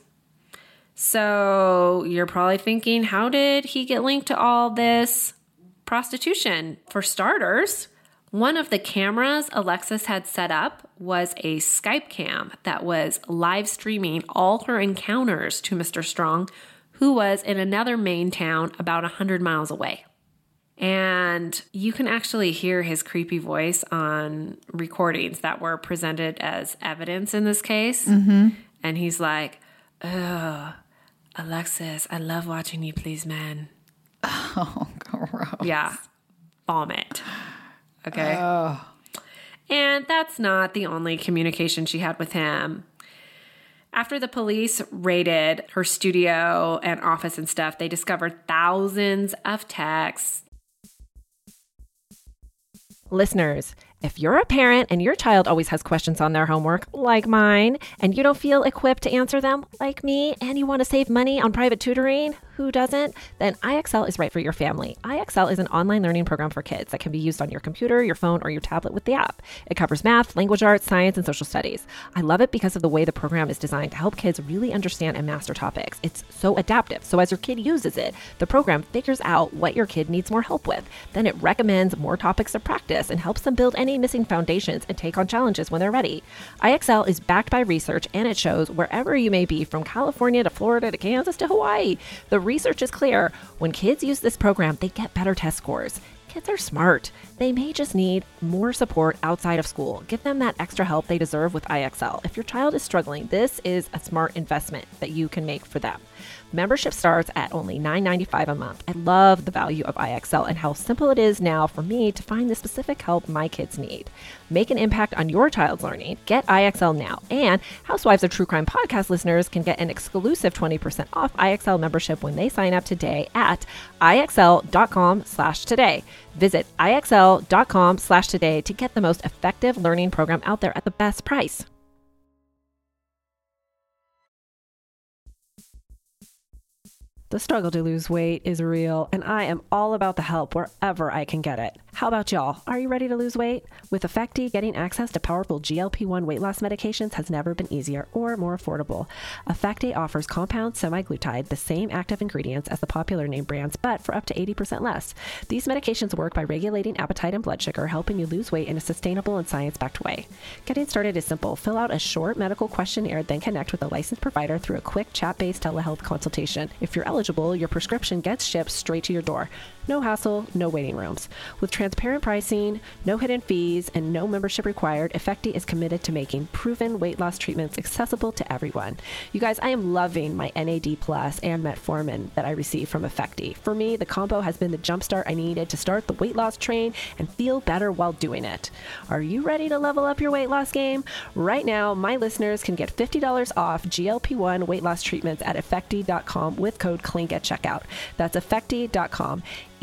So you're probably thinking, how did he get linked to all this prostitution? For starters, one of the cameras Alexis had set up was a Skype cam that was live streaming all her encounters to Mr. Strong, who was in another Maine town about 100 miles away. And you can actually hear his creepy voice on recordings that were presented as evidence in this case. Mm-hmm. And he's like, "Ugh, Alexis, I love watching you please men." Oh, gross. Yeah. Vomit. Okay. And that's not the only communication she had with him. After the police raided her studio and office and stuff, they discovered thousands of texts. Listeners, if you're a parent and your child always has questions on their homework, like mine, and you don't feel equipped to answer them, like me, and you want to save money on private tutoring, who doesn't? Then IXL is right for your family. IXL is an online learning program for kids that can be used on your computer, your phone, or your tablet with the app. It covers math, language arts, science, and social studies. I love it because of the way the program is designed to help kids really understand and master topics. It's so adaptive. So as your kid uses it, the program figures out what your kid needs more help with. Then it recommends more topics to practice and helps them build any missing foundations and take on challenges when they're ready. IXL is backed by research, and it shows wherever you may be, from California to Florida to Kansas to Hawaii. The research is clear. When kids use this program, they get better test scores. Kids are smart. They may just need more support outside of school. Give them that extra help they deserve with IXL. If your child is struggling, this is a smart investment that you can make for them. Membership starts at only $9.95 a month. I love the value of IXL and how simple it is now for me to find the specific help my kids need. Make an impact on your child's learning. Get IXL now. And Housewives of True Crime podcast listeners can get an exclusive 20% off IXL membership when they sign up today at IXL.com/today. Visit IXL.com/today to get the most effective learning program out there at the best price. The struggle to lose weight is real, and I am all about the help wherever I can get it. How about y'all? Are you ready to lose weight? With Effecti, getting access to powerful GLP-1 weight loss medications has never been easier or more affordable. Effecti offers compound semaglutide, the same active ingredients as the popular name brands, but for up to 80% less. These medications work by regulating appetite and blood sugar, helping you lose weight in a sustainable and science-backed way. Getting started is simple. Fill out a short medical questionnaire, then connect with a licensed provider through a quick chat-based telehealth consultation. If you're eligible, your prescription gets shipped straight to your door. No hassle, no waiting rooms. With transparent pricing, no hidden fees, and no membership required, Effecti is committed to making proven weight loss treatments accessible to everyone. You guys, I am loving my NAD Plus and Metformin that I receive from Effecti. For me, the combo has been the jumpstart I needed to start the weight loss train and feel better while doing it. Are you ready to level up your weight loss game? Right now, my listeners can get $50 off GLP-1 weight loss treatments at Effecti.com with code CLINK at checkout. That's Effecti.com.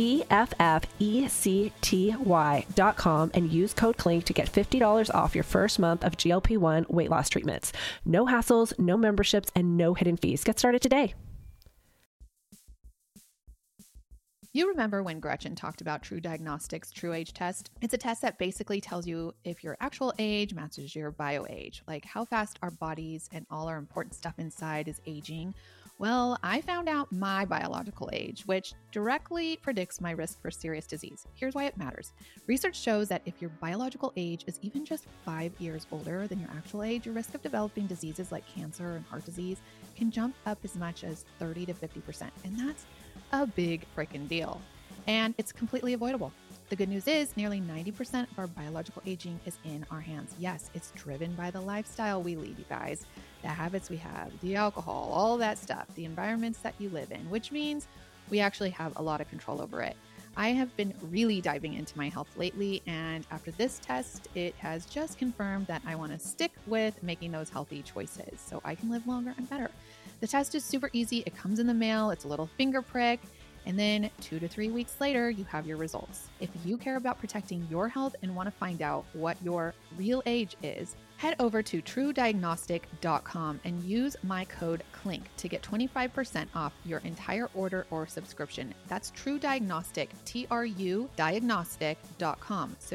EFFECTY.com and use code CLINK to get $50 off your first month of GLP-1 weight loss treatments. No hassles, no memberships, and no hidden fees. Get started today. You remember when Gretchen talked about True Diagnostics' True Age Test? It's a test that basically tells you if your actual age matches your bio age, like how fast our bodies and all our important stuff inside is aging. Well, I found out my biological age, which directly predicts my risk for serious disease. Here's why it matters. Research shows that if your biological age is even just 5 years older than your actual age, your risk of developing diseases like cancer and heart disease can jump up as much as 30 to 50%. And that's a big freaking deal. And it's completely avoidable. The good news is nearly 90% of our biological aging is in our hands. Yes, it's driven by the lifestyle we lead, you guys. The habits we have, the alcohol, all that stuff, the environments that you live in, which means we actually have a lot of control over it. I have been really diving into my health lately, and after this test, it has just confirmed that I want to stick with making those healthy choices so I can live longer and better. The test is super easy. It comes in the mail. It's a little finger prick. And then 2 to 3 weeks later, you have your results. If you care about protecting your health and want to find out what your real age is, head over to TrueDiagnostic.com and use my code CLINK to get 25% off your entire order or subscription. That's True Diagnostic, TRU Diagnostic.com. So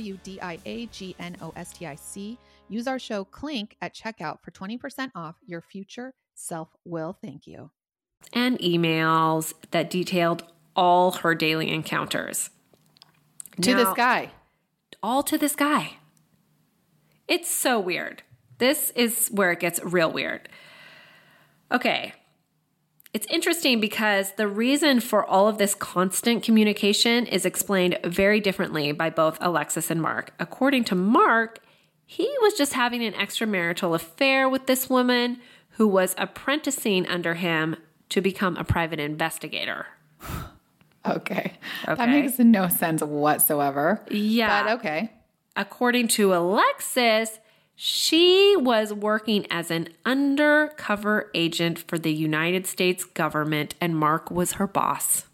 TRUDIAGNOSTIC. Use our show CLINK at checkout for 20% off. Your future self will thank you. And emails that detailed all her daily encounters. To this guy. All to this guy. It's so weird. This is where it gets real weird. Okay. It's interesting because the reason for all of this constant communication is explained very differently by both Alexis and Mark. According to Mark, he was just having an extramarital affair with this woman who was apprenticing under him to become a private investigator. Okay. That makes no sense whatsoever. Yeah. But okay. According to Alexis, she was working as an undercover agent for the United States government, and Mark was her boss.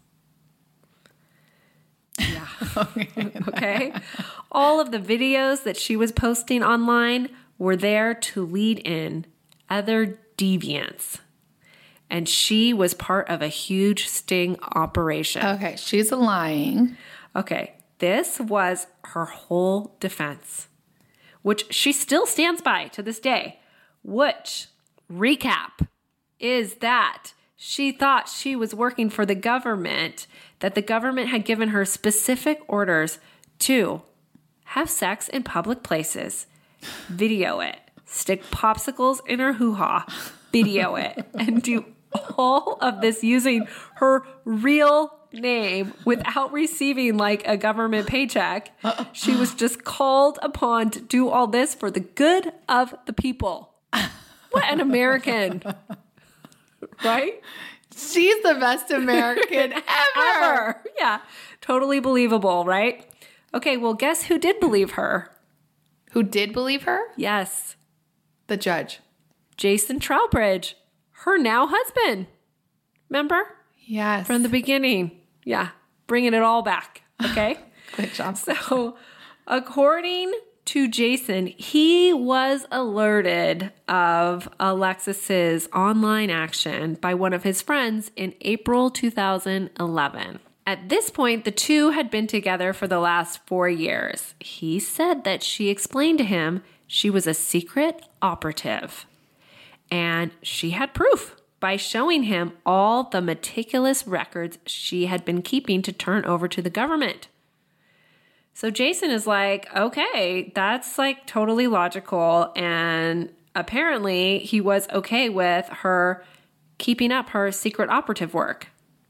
Yeah. Okay. All of the videos that she was posting online were there to lead in other deviants. And she was part of a huge sting operation. Okay, she's lying. Okay, this was her whole defense, which she still stands by to this day. Which, recap, is that she thought she was working for the government, that the government had given her specific orders to have sex in public places, video it, stick popsicles in her hoo-ha, video it, and do all of this using her real name without receiving like a government paycheck. She was just called upon to do all this for the good of the people. What an American. Right? She's the best American ever. Yeah. Totally believable, right? Okay, well, guess who did believe her? Who did believe her? Yes. The judge. Jason Trowbridge, her now husband. Remember? Yes. From the beginning. Yeah. Bringing it all back. Okay. Good job. So, according to Jason, he was alerted of Alexis's online action by one of his friends in April 2011. At this point, the two had been together for the last 4 years. He said that she explained to him she was a secret operative, and she had proof by showing him all the meticulous records she had been keeping to turn over to the government. So Jason is like, okay, that's like totally logical. And apparently he was okay with her keeping up her secret operative work.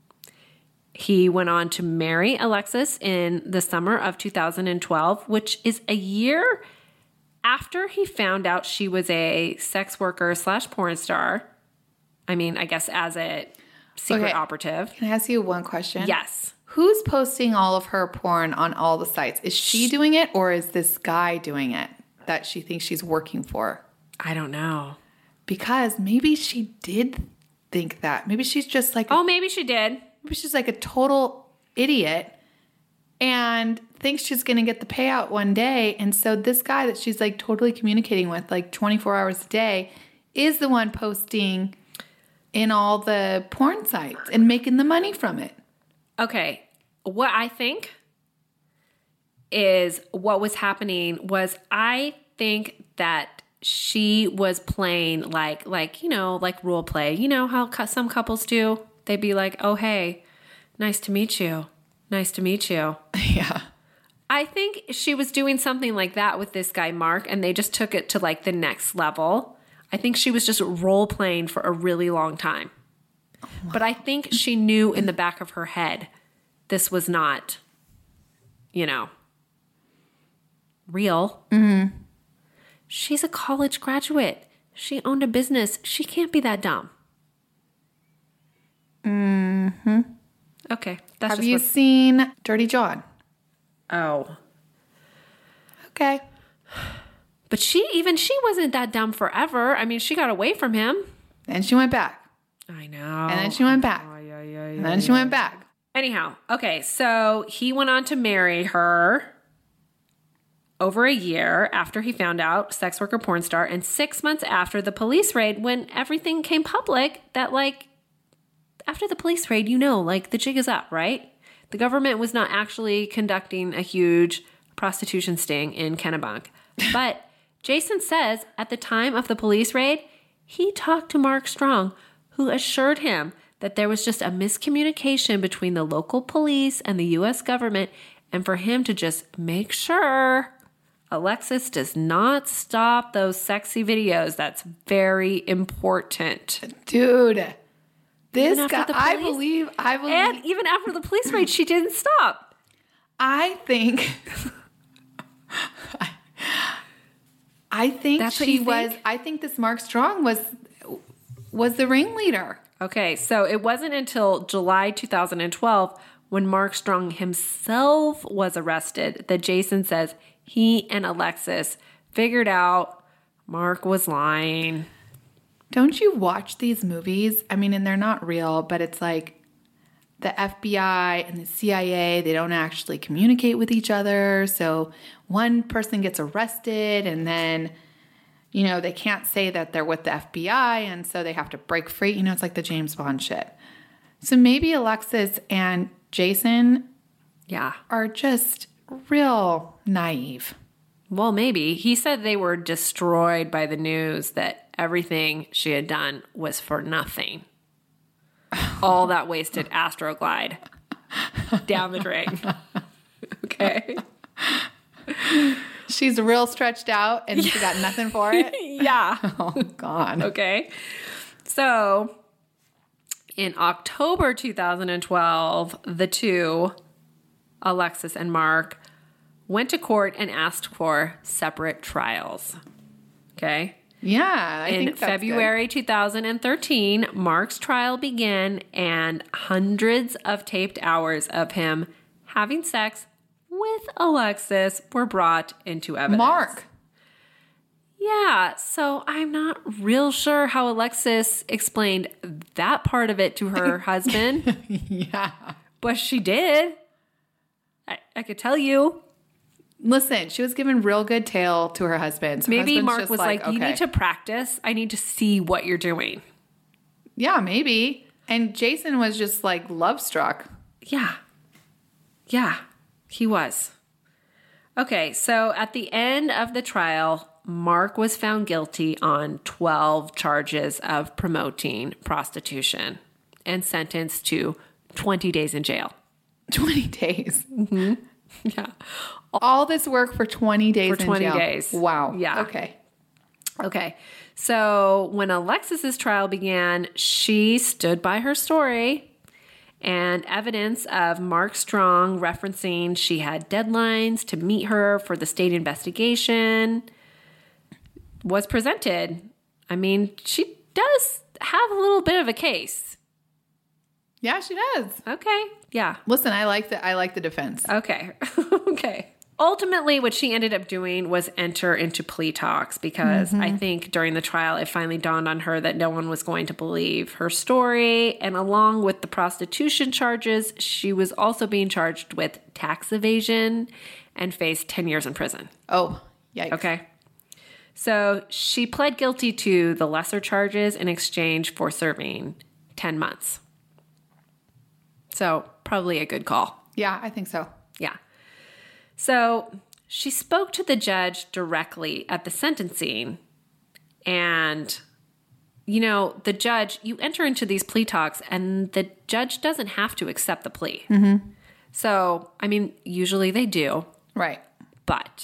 He went on to marry Alexis in the summer of 2012, which is a year after he found out she was a sex worker / porn star. I mean, I guess as a secret operative. Can I ask you one question? Yes. Who's posting all of her porn on all the sites? Is she doing it, or is this guy doing it that she thinks she's working for? I don't know. Because maybe she did think that. Maybe she's just like... Oh, maybe she did. Maybe she's like a total idiot and thinks she's going to get the payout one day. And so this guy that she's like totally communicating with like 24 hours a day is the one posting in all the porn sites and making the money from it. Okay, what I think is what was happening was I think that she was playing like role play. You know how some couples do? They'd be like, oh, hey, nice to meet you. Nice to meet you. Yeah. I think she was doing something like that with this guy, Mark, and they just took it to like the next level. I think she was just role playing for a really long time. But I think she knew in the back of her head this was not, real. Mm-hmm. She's a college graduate. She owned a business. She can't be that dumb. Mm-hmm. Okay. Have you seen Dirty John? Oh. Okay. But she wasn't that dumb forever. I mean, she got away from him. And she went back. I know. And then she went back. And then she went back. Anyhow, okay, so he went on to marry her over a year after he found out, sex worker porn star, and 6 months after the police raid, when everything came public, that like, after the police raid, the jig is up, right? The government was not actually conducting a huge prostitution sting in Kennebunk. But Jason says at the time of the police raid, he talked to Mark Strong, who assured him that there was just a miscommunication between the local police and the U.S. government, and for him to just make sure Alexis does not stop those sexy videos. That's very important. Dude, this guy, I believe. And even after the police raid, she didn't stop. I think That's she was. I think this Mark Strong was the ringleader. Okay, so it wasn't until July 2012 when Mark Strong himself was arrested that Jason says he and Alexis figured out Mark was lying. Don't you watch these movies? I mean, and they're not real, but it's like the FBI and the CIA, they don't actually communicate with each other. So one person gets arrested and then, they can't say that they're with the FBI. And so they have to break free. It's like the James Bond shit. So maybe Alexis and Jason are just real naive. Well, maybe. He said they were destroyed by the news that everything she had done was for nothing. All that wasted Astroglide down the drain. Okay. She's real stretched out and she got nothing for it? Yeah. Oh, God. Okay. So In October 2012, the two, Alexis and Mark, went to court and asked for separate trials. Okay? Yeah, I think In that's February 2013, Mark's trial began, and hundreds of taped hours of him having sex with Alexis were brought into good. evidence. Mark. Yeah, so I'm not real sure how Alexis explained that part of it to her husband, Yeah. but she did. I could tell you. Listen, she was giving real good tail to her husband. So Maybe husband's Mark just was like, you okay. need to practice. I need to see what you're doing. Yeah, maybe. And Jason was just like love struck. Yeah. Yeah, he was. Okay, so at the end of the trial, Mark was found guilty on 12 charges of promoting prostitution and sentenced to 20 days in jail. 20 days. Yeah. All this work for 20 days For 20 in jail. days. Wow. Yeah. Okay. Okay. So when Alexis's trial began, she stood by her story, and evidence of Mark Strong referencing she had deadlines to meet her for the state investigation was presented. I mean, she does have a little bit of a case. Yeah, she does. Okay. Yeah. Listen, I like the defense. Okay. Okay. Ultimately, what she ended up doing was enter into plea talks because I think during the trial, it finally dawned on her that no one was going to believe her story. And along with the prostitution charges, she was also being charged with tax evasion and faced 10 years in prison. Oh, yikes. Okay. So she pled guilty to the lesser charges in exchange for serving 10 months. So probably a good call. Yeah, I think so. Yeah. So she spoke to the judge directly at the sentencing. And, you know, the judge, you enter into these plea talks and the judge doesn't have to accept the plea. So, I mean, usually they do. Right. But,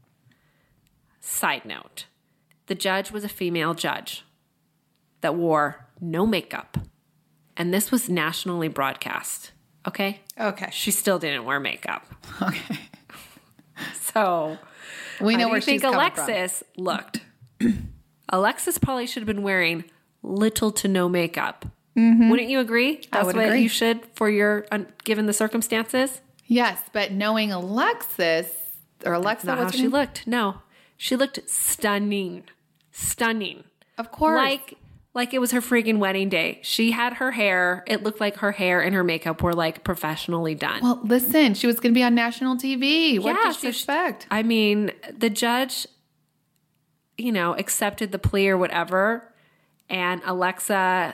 side note, the judge was a female judge that wore no makeup. And this was nationally broadcast. Okay? Okay. She still didn't wear makeup. Okay. So, We know how do where you think she's coming Alexis looked? Alexis probably should have been wearing little to no makeup. Wouldn't you agree? That's would what agree. you should for your, given the circumstances? Yes, but knowing Alexis or Alexa, Not how what's her she name? looked. No. She looked stunning. Stunning. Of course. Like it was her freaking wedding day. She had her hair. It looked like her hair and her makeup were like professionally done. Well, listen, she was going to be on national TV. What Yeah, did she so expect? I mean, the judge, you know, accepted the plea or whatever. And Alexis.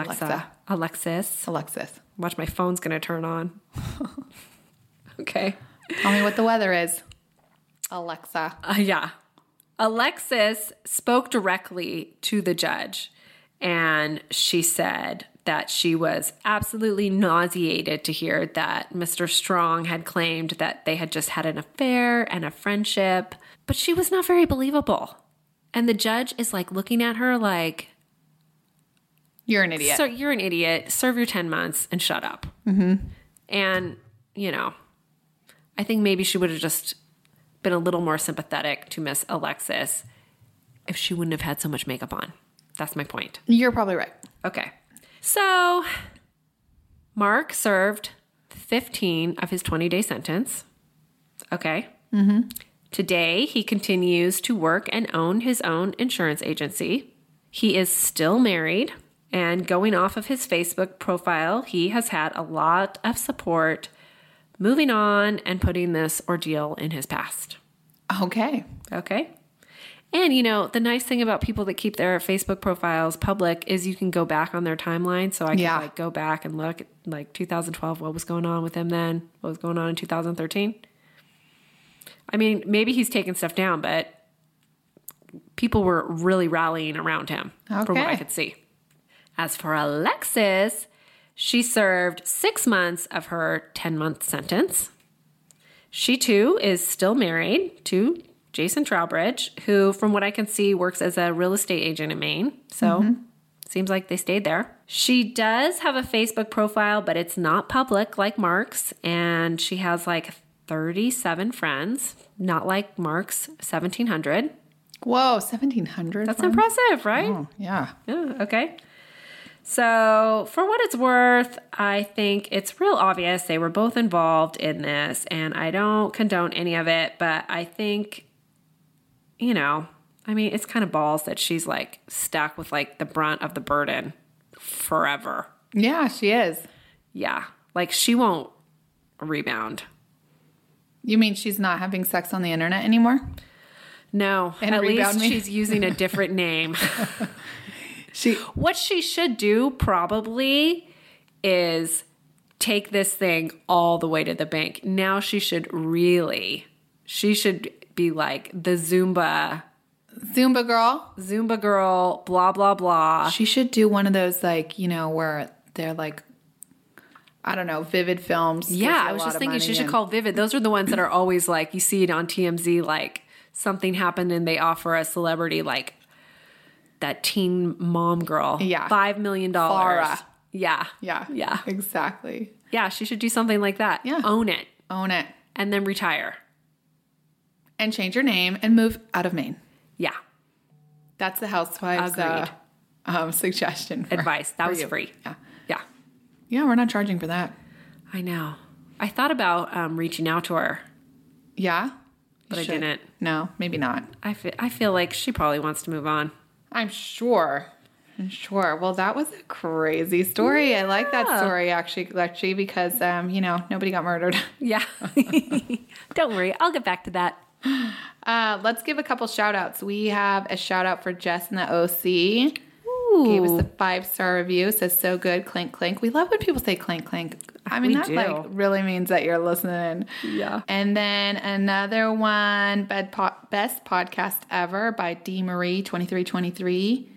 Alexis. Watch, my phone's going to turn on. Okay. Tell me what the weather is. Alexa. Yeah. Alexis spoke directly to the judge, and she said that she was absolutely nauseated to hear that Mr. Strong had claimed that they had just had an affair and a friendship, but she was not very believable. And the judge is like looking at her like, You're an idiot. "So you're an idiot. Serve your 10 months and shut up." And, you know, I think maybe she would have just been a little more sympathetic to Miss Alexis if she wouldn't have had so much makeup on. That's my point. You're probably right. Okay. So Mark served 15 of his 20-day sentence. Okay. Today, he continues to work and own his own insurance agency. He is still married, and going off of his Facebook profile, he has had a lot of support moving on and putting this ordeal in his past. Okay. Okay. And, you know, the nice thing about people that keep their Facebook profiles public is you can go back on their timeline. So I can Yeah. like go back and look at like 2012, what was going on with him then? What was going on in 2013? I mean, maybe he's taken stuff down, but people were really rallying around him from what I Okay. could see. As for Alexis, she served 6 months of her 10-month sentence. She, too, is still married to Jason Trowbridge, who, from what I can see, works as a real estate agent in Maine. So, Seems like they stayed there. She does have a Facebook profile, but it's not public like Mark's. And she has like 37 friends, not like Mark's 1,700. Whoa, 1,700. That's impressive, right? Oh, yeah. Yeah, okay. So for what it's worth, I think it's real obvious they were both involved in this, and I don't condone any of it, but I think, you know, I mean, it's kind of balls that she's like stuck with like the brunt of the burden forever. Yeah, she is. Yeah. Like she won't rebound. You mean she's not having sex on the internet anymore? No, And at rebound least me? she's using a different name. She What she should do probably is take this thing all the way to the bank. Now she should be like the Zumba girl, blah, blah, blah. She should do one of those, like, you know, where they're like, I don't know, Vivid Films. Yeah, I was just thinking she should call Vivid. Those are the ones that are always like, you see it on TMZ, like something happened and they offer a celebrity like that teen mom girl. Yeah. $5 million. Farrah. Yeah. Yeah. Yeah. Exactly. Yeah, she should do something like that. Yeah. Own it. Own it. And then retire. And change your name and move out of Maine. Yeah. That's the housewives suggestion. Advice. That was you. free. Yeah. Yeah. Yeah, we're not charging for that. I know. I thought about reaching out to her, Yeah? but You I should. didn't. No, maybe not. I feel like she probably wants to move on. I'm sure. Well, that was a crazy story. I like that story, actually, Lexi, because, you know, nobody got murdered. Yeah. Don't worry. I'll get back to that. Let's give a couple shout outs. We have a shout out for Jess in the OC. Gave us a 5-star review. Says so good. Clink, clink. We love when people say clink, clink. I mean, We that do. like really means that you're listening. Yeah. And then another one, Best Podcast Ever by D. Marie 2323.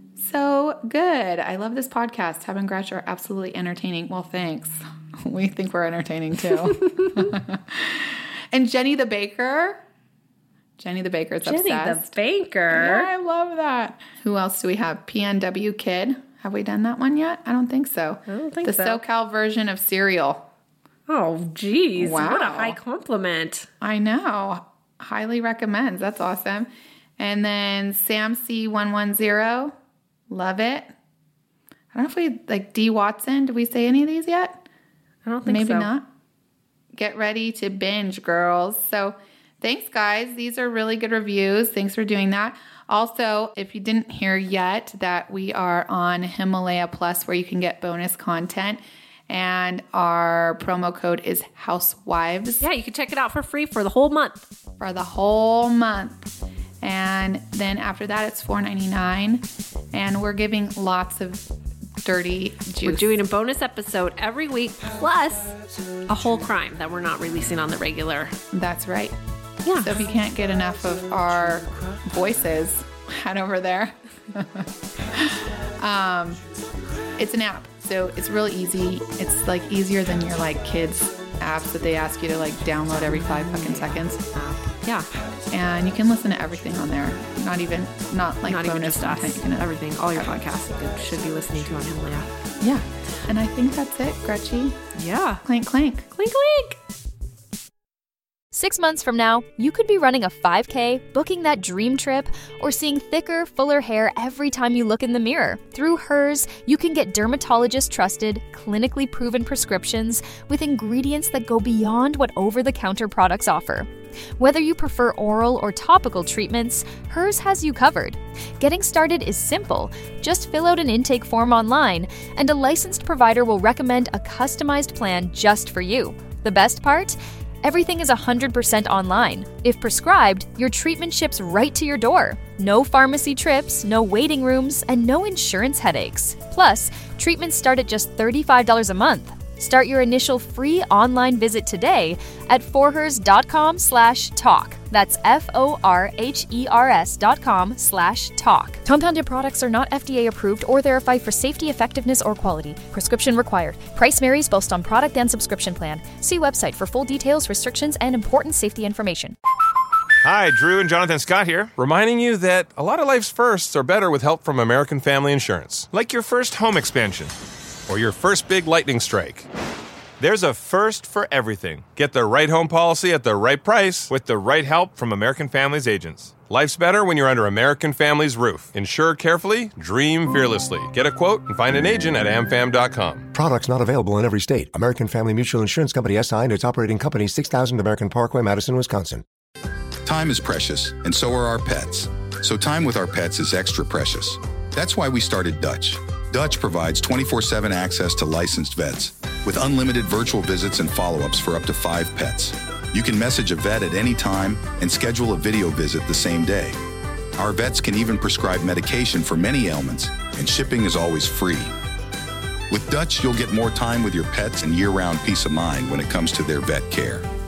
So good. I love this podcast. Tab and Gretch are absolutely entertaining. Well, thanks. We think we're entertaining too. And Jenny the Baker. Jenny the Baker's obsessed. Jenny the Baker. Yeah, I love that. Who else do we have? PNW Kid. Have we done that one yet? I don't think so. I don't think the so. SoCal version of Serial. Oh, geez. Wow. What a high compliment. I know. Highly recommends. That's awesome. And then Sam C110. Love it. I don't know if we, like D. Watson. Did we say any of these yet? I don't think Maybe so. not. Get ready to binge, girls. So thanks, guys. These are really good reviews. Thanks for doing that. Also, if you didn't hear yet, that we are on Himalaya Plus, where you can get bonus content. And our promo code is Housewives Yeah, you can check it out for free for the whole month. for the whole month. And then after that, it's $4.99. And we're giving lots of dirty juice. We're doing a bonus episode every week, plus a whole crime that we're not releasing on the regular. That's right. Yeah. So if you can't get enough of our voices, head over there. It's an app, so it's really easy. Like easier than your like kids apps that they ask you to like download every 5 fucking seconds. Yeah. And you can listen to everything on there. Not like Not bonus even just content. us. You can- Everything, all your podcasts you should be listening to on Himalaya. Yeah. And I think that's it, Gretchy. Yeah. Clink, clink. Clink, clink. 6 months from now, you could be running a 5K, booking that dream trip, or seeing thicker, fuller hair every time you look in the mirror. Through Hers, you can get dermatologist-trusted, clinically proven prescriptions with ingredients that go beyond what over-the-counter products offer. Whether you prefer oral or topical treatments, Hers has you covered. Getting started is simple. Just fill out an intake form online, and a licensed provider will recommend a customized plan just for you. The best part? Everything is 100% online. If prescribed, your treatment ships right to your door. No pharmacy trips, no waiting rooms, and no insurance headaches. Plus, treatments start at just $35 a month. Start your initial free online visit today at forhers.com/talk. That's FORHERS.com/talk. Compounded products are not FDA approved or verified for safety, effectiveness, or quality. Prescription required. Price varies based on product and subscription plan. See website for full details, restrictions, and important safety information. Hi, Drew and Jonathan Scott here, reminding you that a lot of life's firsts are better with help from American Family Insurance. Like your first home expansion or your first big lightning strike. There's a first for everything. Get the right home policy at the right price with the right help from American Family's agents. Life's better when you're under American Family's roof. Insure carefully, dream fearlessly. Get a quote and find an agent at amfam.com. Products not available in every state. American Family Mutual Insurance Company SI and its operating company 6000 American Parkway, Madison, Wisconsin. Time is precious, and so are our pets. So time with our pets is extra precious. That's why we started Dutch. Dutch provides 24/7 access to licensed vets with unlimited virtual visits and follow-ups for up to 5 pets. You can message a vet at any time and schedule a video visit the same day. Our vets can even prescribe medication for many ailments, and shipping is always free. With Dutch, you'll get more time with your pets and year-round peace of mind when it comes to their vet care.